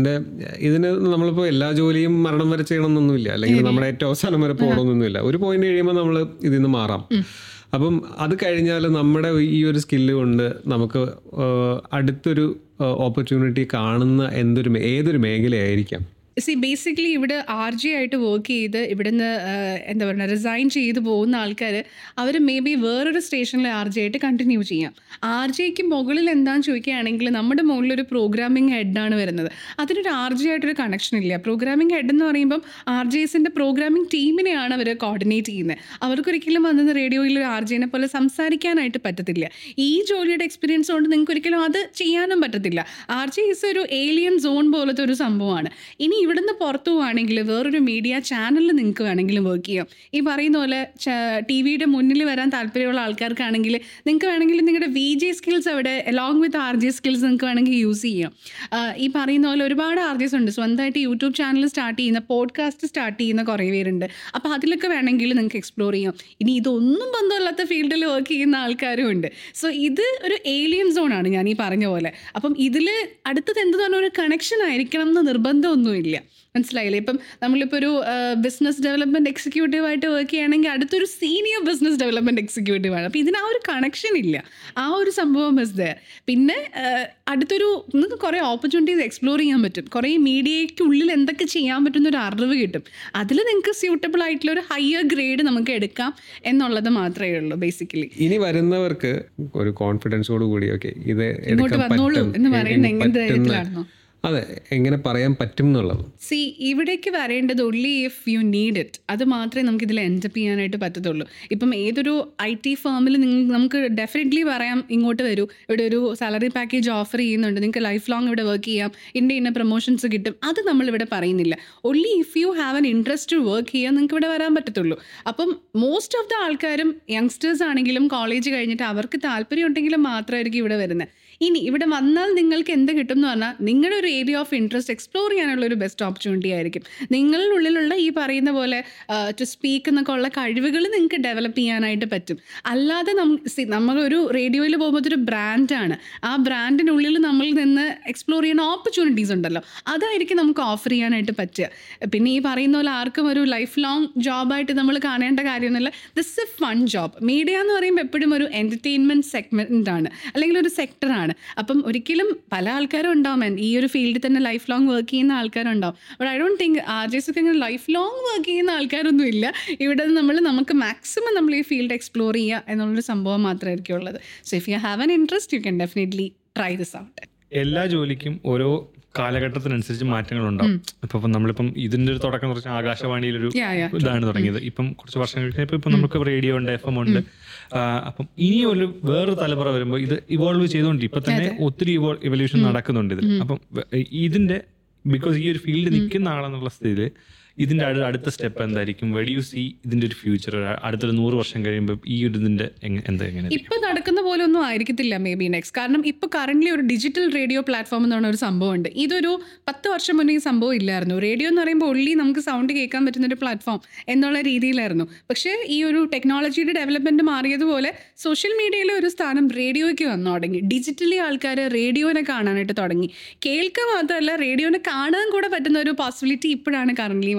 ഇതിന് നമ്മളിപ്പോ എല്ലാ ജോലിയും മരണം വരെ ചെയ്യണമെന്നൊന്നുമില്ല, അല്ലെങ്കിൽ നമ്മുടെ ഏറ്റവും അവസാനം വരെ പോകണമെന്നൊന്നുമില്ല. ഒരു പോയിന്റ് കഴിയുമ്പോൾ നമ്മൾ ഇതിൽ നിന്ന് മാറാം. അപ്പം അത് കഴിഞ്ഞാൽ നമ്മുടെ ഈ ഒരു സ്കില്ല് കൊണ്ട് നമുക്ക് അടുത്തൊരു ഓപ്പർച്യൂണിറ്റി കാണുന്ന ഏതൊരു മേഖലയായിരിക്കാം? ബേസിക്കലി ഇവിടെ RJ ആയിട്ട് വർക്ക് ചെയ്ത് ഇവിടുന്ന് എന്താ പറയുക റിസൈൻ ചെയ്ത് പോകുന്ന ആൾക്കാർ അവർ മേ ബി വേറൊരു സ്റ്റേഷനിൽ RJ ആയിട്ട് കണ്ടിന്യൂ ചെയ്യാം. RJക്ക് മുകളിൽ എന്താണെന്ന് ചോദിക്കുകയാണെങ്കിൽ നമ്മുടെ മുകളിലൊരു പ്രോഗ്രാമിംഗ് ഹെഡാണ് വരുന്നത്. അതിനൊരു RJ ആയിട്ടൊരു കണക്ഷൻ ഇല്ല. പ്രോഗ്രാമിംഗ് ഹെഡ് എന്ന് പറയുമ്പം RJസിൻ്റെ പ്രോഗ്രാമിംഗ് ടീമിനെയാണ് അവർ കോർഡിനേറ്റ് ചെയ്യുന്നത്. അവർക്കൊരിക്കലും വന്നത് റേഡിയോയിൽ ഒരു RJനെ പോലെ സംസാരിക്കാനായിട്ട് പറ്റത്തില്ല. ഈ ജോലിയുടെ എക്സ്പീരിയൻസ് കൊണ്ട് നിങ്ങൾക്ക് ഒരിക്കലും അത് ചെയ്യാനും പറ്റത്തില്ല. RJ ഈസ് ഒരു ഏലിയൻ സോൺ പോലത്തെ ഒരു സംഭവമാണ്. ഇനി ഇവിടുന്ന് പുറത്തു പോവുകയാണെങ്കിൽ വേറൊരു മീഡിയ ചാനലിൽ നിങ്ങൾക്ക് വേണമെങ്കിലും വർക്ക് ചെയ്യാം. ഈ പറയുന്ന പോലെ TV-യുടെ മുന്നിൽ വരാൻ താല്പര്യമുള്ള ആൾക്കാർക്കാണെങ്കിൽ നിങ്ങൾക്ക് വേണമെങ്കിൽ നിങ്ങളുടെ VJ സ്കിൽസ് അവിടെ അലോങ് വിത്ത് RJ സ്കിൽസ് നിങ്ങൾക്ക് വേണമെങ്കിൽ യൂസ് ചെയ്യാം. ഈ പറയുന്ന പോലെ ഒരുപാട് RJs ഉണ്ട്. സ്വന്തമായിട്ട് യൂട്യൂബ് ചാനൽ സ്റ്റാർട്ട് ചെയ്യുന്ന, പോഡ്കാസ്റ്റ് സ്റ്റാർട്ട് ചെയ്യുന്ന കുറേ പേരുണ്ട്. അപ്പോൾ അതിലൊക്കെ വേണമെങ്കിൽ നിങ്ങൾക്ക് എക്സ്പ്ലോർ ചെയ്യാം. ഇനി ഇതൊന്നും ബന്ധമില്ലാത്ത ഫീൽഡിൽ വർക്ക് ചെയ്യുന്ന ആൾക്കാരും ഉണ്ട്. സോ ഇത് ഒരു ഏലിയൻ സോണാണ് ഞാൻ ഈ പറഞ്ഞ പോലെ. അപ്പം ഇതിൽ അടുത്തത് എന്ത് പറഞ്ഞ ഒരു കണക്ഷൻ ആയിരിക്കണം എന്ന് നിർബന്ധമൊന്നുമില്ല. മനസ്സിലായില്ലേ? ഇപ്പം നമ്മളിപ്പോൾ ഒരു ബിസിനസ് ഡെവലപ്മെൻറ്റ് എക്സിക്യൂട്ടീവായിട്ട് വർക്ക് ചെയ്യുകയാണെങ്കിൽ അടുത്തൊരു സീനിയർ ബിസിനസ് ഡെവലപ്മെൻറ്റ് എക്സിക്യൂട്ടീവാണ്. അപ്പോൾ ഇതിന് ആ ഒരു കണക്ഷൻ ഇല്ല. ആ ഒരു സംഭവം ഇസ് ദെയർ. പിന്നെ അടുത്തൊരു നിങ്ങൾക്ക് കുറേ ഓപ്പർച്യൂണിറ്റീസ് എക്സ്പ്ലോർ ചെയ്യാൻ പറ്റും. കുറേ മീഡിയയ്ക്കുള്ളിൽ എന്തൊക്കെ ചെയ്യാൻ പറ്റുന്നൊരു അറിവ് കിട്ടും. അതിൽ നിങ്ങൾക്ക് സ്യൂട്ടബിൾ ആയിട്ടുള്ള ഒരു ഹയർ ഗ്രേഡ് നമുക്ക് എടുക്കാം എന്നുള്ളത് മാത്രമേ ഉള്ളൂ ബേസിക്കലി. ഇനി വരുന്നവർക്ക് ഒരു കോൺഫിഡൻസോട് കൂടി ഓക്കെ ഇത് ഇങ്ങോട്ട് വന്നോളൂ എന്ന് പറയുന്നത് എങ്ങനത്തെ കാര്യത്തിലാണോ? അതെ, എങ്ങനെ പറയാൻ പറ്റും എന്നുള്ളത്. ഇവിടേക്ക് വരേണ്ടത് only if you need it. അത് മാത്രമേ നമുക്ക് ഇതിൽ എൻജപ്പ് ചെയ്യാനായിട്ട് പറ്റത്തുള്ളൂ. ഇപ്പം ഏതൊരു IT ഫേമിൽ നമുക്ക് ഡെഫിനറ്റ്ലി പറയാം ഇങ്ങോട്ട് വരൂ, ഇവിടെ ഒരു സാലറി പാക്കേജ് ഓഫർ ചെയ്യുന്നുണ്ട്, നിങ്ങൾക്ക് ലൈഫ് ലോങ് ഇവിടെ വർക്ക് ചെയ്യാം, ഇന്ന പ്രൊമോഷൻസ് കിട്ടും. അത് നമ്മളിവിടെ പറയുന്നില്ല. Only if you have an interest to work ചെയ്യാൻ നിങ്ങൾക്ക് ഇവിടെ വരാൻ പറ്റത്തുള്ളൂ. അപ്പം മോസ്റ്റ് ഓഫ് ദ ആൾക്കാരും യങ്സ്റ്റേഴ്സ് ആണെങ്കിലും കോളേജ് കഴിഞ്ഞിട്ട് അവർക്ക് താല്പര്യം ഉണ്ടെങ്കിലും മാത്രമായിരിക്കും ഇവിടെ വരുന്നത്. ഇനി ഇവിടെ വന്നാൽ നിങ്ങൾക്ക് എന്ത് കിട്ടും എന്ന് പറഞ്ഞാൽ നിങ്ങളുടെ ഒരു ഏരിയ ഓഫ് ഇൻട്രസ്റ്റ് എക്സ്പ്ലോർ ചെയ്യാനുള്ള ഒരു ബെസ്റ്റ് ഓപ്പർച്യൂണിറ്റി ആയിരിക്കും. നിങ്ങളുടെ ഉള്ളിലുള്ള ഈ പറയുന്ന പോലെ ടു സ്പീക്ക് എന്നൊക്കെ ഉള്ള കഴിവുകൾ നിങ്ങൾക്ക് ഡെവലപ്പ് ചെയ്യാനായിട്ട് പറ്റും. അല്ലാതെ നമ്മളൊരു റേഡിയോയിൽ പോകുമ്പോൾ ഒരു ബ്രാൻഡാണ്. ആ ബ്രാൻഡിനുള്ളിൽ നമ്മൾ നിന്ന് എക്സ്പ്ലോർ ചെയ്യുന്ന ഓപ്പർച്യൂണിറ്റീസ് ഉണ്ടല്ലോ, അതായിരിക്കും നമുക്ക് ഓഫർ ചെയ്യാനായിട്ട് പറ്റുക. പിന്നെ ഈ പറയുന്ന പോലെ ആർക്കും ഒരു ലൈഫ് ലോങ് ജോബായിട്ട് നമ്മൾ കാണേണ്ട കാര്യമൊന്നുമില്ല. This a fun job. Media എന്ന് പറയുമ്പോൾ എപ്പോഴും ഒരു എൻ്റർടൈൻമെൻറ്റ് സെഗ്മെൻ്റ് ആണ്, അല്ലെങ്കിൽ ഒരു സെക്ടറാണ്. അപ്പം ഒരിക്കലും പല ആൾക്കാരും ഉണ്ടാവും ഈ ഒരു ഫീൽഡിൽ തന്നെ ലൈഫ് ലോങ് വർക്ക് ചെയ്യുന്ന ആൾക്കാരുണ്ടാവും. ബട്ട് ഐ ഡോണ്ട് തിങ്ക് RJസൊക്കെ ഇങ്ങനെ ലൈഫ് ലോങ് വർക്ക് ചെയ്യുന്ന ആൾക്കാരൊന്നും ഇല്ല. ഇവിടെ നമുക്ക് മാക്സിമം നമ്മൾ ഈ ഫീൽഡ് എക്സ്പ്ലോർ ചെയ്യുക എന്നുള്ളൊരു സംഭവം മാത്രമായിരിക്കും ഉള്ളത്. So if you have an interest you can definitely try this out. എല്ലാ ജോലിക്കും ഓരോ കാലഘട്ടത്തിനനുസരിച്ച് മാറ്റങ്ങളുണ്ടാവും. ഇപ്പം നമ്മളിപ്പം ഇതിന്റെ ഒരു തുടക്കം കുറച്ച് ആകാശവാണിയിലൊരു ഇതാണ് തുടങ്ങിയത്. ഇപ്പം കുറച്ച് വർഷങ്ങൾക്ക് ഇപ്പം നമുക്ക് റേഡിയോ ഉണ്ട്, FM ഉണ്ട്. അപ്പം ഇനി ഒരു വേറൊരു തലമുറ വരുമ്പോൾ ഇത് ഇവോൾവ് ചെയ്തുകൊണ്ട് ഇപ്പൊ തന്നെ ഒത്തിരി ഇവല്യൂഷൻ നടക്കുന്നുണ്ട് ഇതിൽ. അപ്പം ഇതിന്റെ ബിക്കോസ് ഈ ഒരു ഫീൽഡ് നിൽക്കുന്ന ആളെന്നുള്ള സ്ഥിതിയിൽ ഇതിന്റെ അടുത്ത സ്റ്റെപ്പ് എന്തായിരിക്കും? വെരി യു സീ ഇതിന്റെ ഒരു ഫ്യൂച്ചർ അടുത്തൊരു 100 വർഷം കഴിയുമ്പോൾ ഈ ഒരു ഇതിന്റെ എങ്ങനെ ഇപ്പൊ നടക്കുന്ന പോലെ ഒന്നും ആയിരിക്കത്തില്ല മേ ബി നെക്സ്റ്റ്. കാരണം ഇപ്പൊ കറന്റ്ലി ഒരു ഡിജിറ്റൽ റേഡിയോ പ്ലാറ്റ്ഫോം എന്ന് പറഞ്ഞ ഒരു സംഭവം ഉണ്ട്. ഇതൊരു 10 വർഷം മുന്നേ ഈ സംഭവം ഇല്ലായിരുന്നു. റേഡിയോ എന്ന് പറയുമ്പോൾ ഒള്ളി നമുക്ക് സൗണ്ട് കേൾക്കാൻ പറ്റുന്ന ഒരു പ്ലാറ്റ്ഫോം എന്നുള്ള രീതിയിലായിരുന്നു. പക്ഷേ ഈ ഒരു ടെക്നോളജിയുടെ ഡെവലപ്മെന്റ് മാറിയതുപോലെ സോഷ്യൽ മീഡിയയിലെ ഒരു സ്ഥാനം റേഡിയോയ്ക്ക് വന്നു തുടങ്ങി. ഡിജിറ്റലി ആൾക്കാർ റേഡിയോനെ കാണാനായിട്ട് തുടങ്ങി. കേൾക്കുക മാത്രമല്ല റേഡിയോനെ കാണാൻ കൂടെ പറ്റുന്ന ഒരു പോസിബിലിറ്റി ഇപ്പോഴാണ് കറന്റ്ലി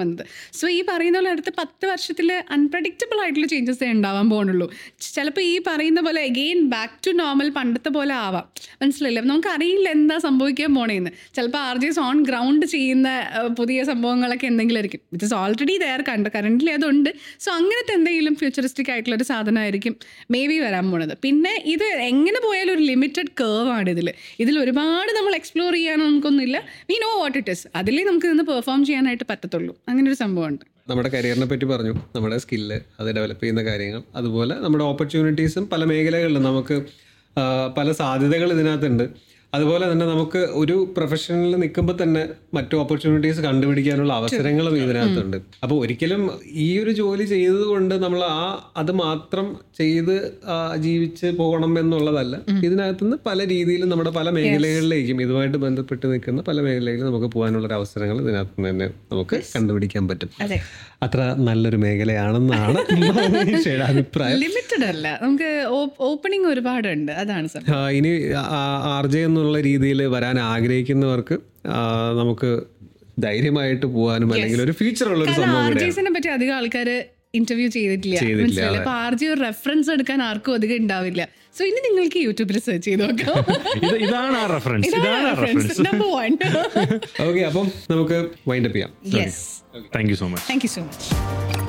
വന്നത്. സോ ഈ പറയുന്ന പോലെ അടുത്ത 10 വർഷത്തിൽ അൺപ്രഡിക്റ്റബിൾ ആയിട്ടുള്ള ചേഞ്ചസേ ഉണ്ടാവാൻ പോകുന്നുള്ളൂ. ചിലപ്പോൾ ഈ പറയുന്ന പോലെ അഗെയിൻ ബാക്ക് ടു നോർമൽ പണ്ടത്തെ പോലെ ആവാം. മനസ്സിലായില്ലേ? നമുക്ക് അറിയില്ല എന്താ സംഭവിക്കാൻ പോണേന്ന്. ചിലപ്പോൾ RJs ഓൺ ഗ്രൗണ്ട് ചെയ്യുന്ന പുതിയ സംഭവങ്ങളൊക്കെ എന്തെങ്കിലും ആയിരിക്കും. It is already there currently അതുണ്ട്. സോ അങ്ങനത്തെ എന്തെങ്കിലും ഫ്യൂച്ചറിസ്റ്റിക് ആയിട്ടുള്ളൊരു സാധനമായിരിക്കും മേ ബി വരാൻ പോണത്. പിന്നെ ഇത് എങ്ങനെ പോയാലും ഒരു ലിമിറ്റഡ് കേർവാണ് ഇതിൽ ഒരുപാട് നമ്മൾ എക്സ്പ്ലോർ ചെയ്യാനോ നമുക്കൊന്നുമില്ല. We know what it is. അതിലേ നമുക്ക് നിന്ന് പെർഫോം ചെയ്യാനായിട്ട് പറ്റത്തുള്ളൂ. അങ്ങനെ ഒരു സംഭവമുണ്ട്. നമ്മുടെ കരിയറിനെ പറ്റി പറഞ്ഞു, നമ്മുടെ സ്കില്ല്, അത് ഡെവലപ്പ് ചെയ്യുന്ന കാര്യങ്ങൾ, അതുപോലെ നമ്മുടെ ഓപ്പർച്യൂണിറ്റീസും പല മേഖലകളിലും നമുക്ക് പല സാധ്യതകൾ ഇതിനകത്തുണ്ട്. അതുപോലെ തന്നെ നമുക്ക് ഒരു പ്രൊഫഷനിൽ നിൽക്കുമ്പോൾ തന്നെ മറ്റു ഓപ്പർച്യൂണിറ്റീസ് കണ്ടുപിടിക്കാനുള്ള അവസരങ്ങളും ഇതിനകത്തുണ്ട്. അപ്പോൾ ഒരിക്കലും ഈ ഒരു ജോലി ചെയ്തതുകൊണ്ട് നമ്മൾ അത് മാത്രം ചെയ്ത് ജീവിച്ച് പോകണം എന്നുള്ളതല്ല. ഇതിനകത്തുനിന്ന് പല രീതിയിലും നമ്മുടെ പല മേഖലകളിലേക്കും ഇതുമായിട്ട് ബന്ധപ്പെട്ട് നിൽക്കുന്ന പല മേഖലയിലും നമുക്ക് പോകാനുള്ളൊരു അവസരങ്ങൾ ഇതിനകത്ത് തന്നെ നമുക്ക് കണ്ടുപിടിക്കാൻ പറ്റും. അത്ര നല്ലൊരു മേഖലയാണെന്നാണ് അഭിപ്രായം. ലിമിറ്റഡ് അല്ല, നമുക്ക് ഓപ്പണിംഗ് ഒരുപാടുണ്ട്. അതാണ് ഇനി RJ എന്നുള്ള രീതിയിൽ വരാൻ ആഗ്രഹിക്കുന്നവർക്ക് നമുക്ക് ധൈര്യമായിട്ട് പോകാനും അല്ലെങ്കിൽ ഒരു ഫ്യൂച്ചർ ഉള്ള ഒരു സംഭവം. RJസിനെ പറ്റി അധികം ആൾക്കാർ ഇന്റർവ്യൂ ചെയ്തിട്ടില്ല. അപ്പൊ RJ ഒരു റെഫറൻസ് എടുക്കാൻ ആർക്കും അധികം ഉണ്ടാവില്ല. സോ ഇനി നിങ്ങൾക്ക് യൂട്യൂബിൽ സെർച്ച് ചെയ്ത് നോക്കാം. ഇതാണ് റെഫറൻസ്. നമ്പർ 1. ഓക്കെ, അപ്പം നമുക്ക് വൈൻഡ് അപ്പ് ചെയ്യാം. Thank you so much.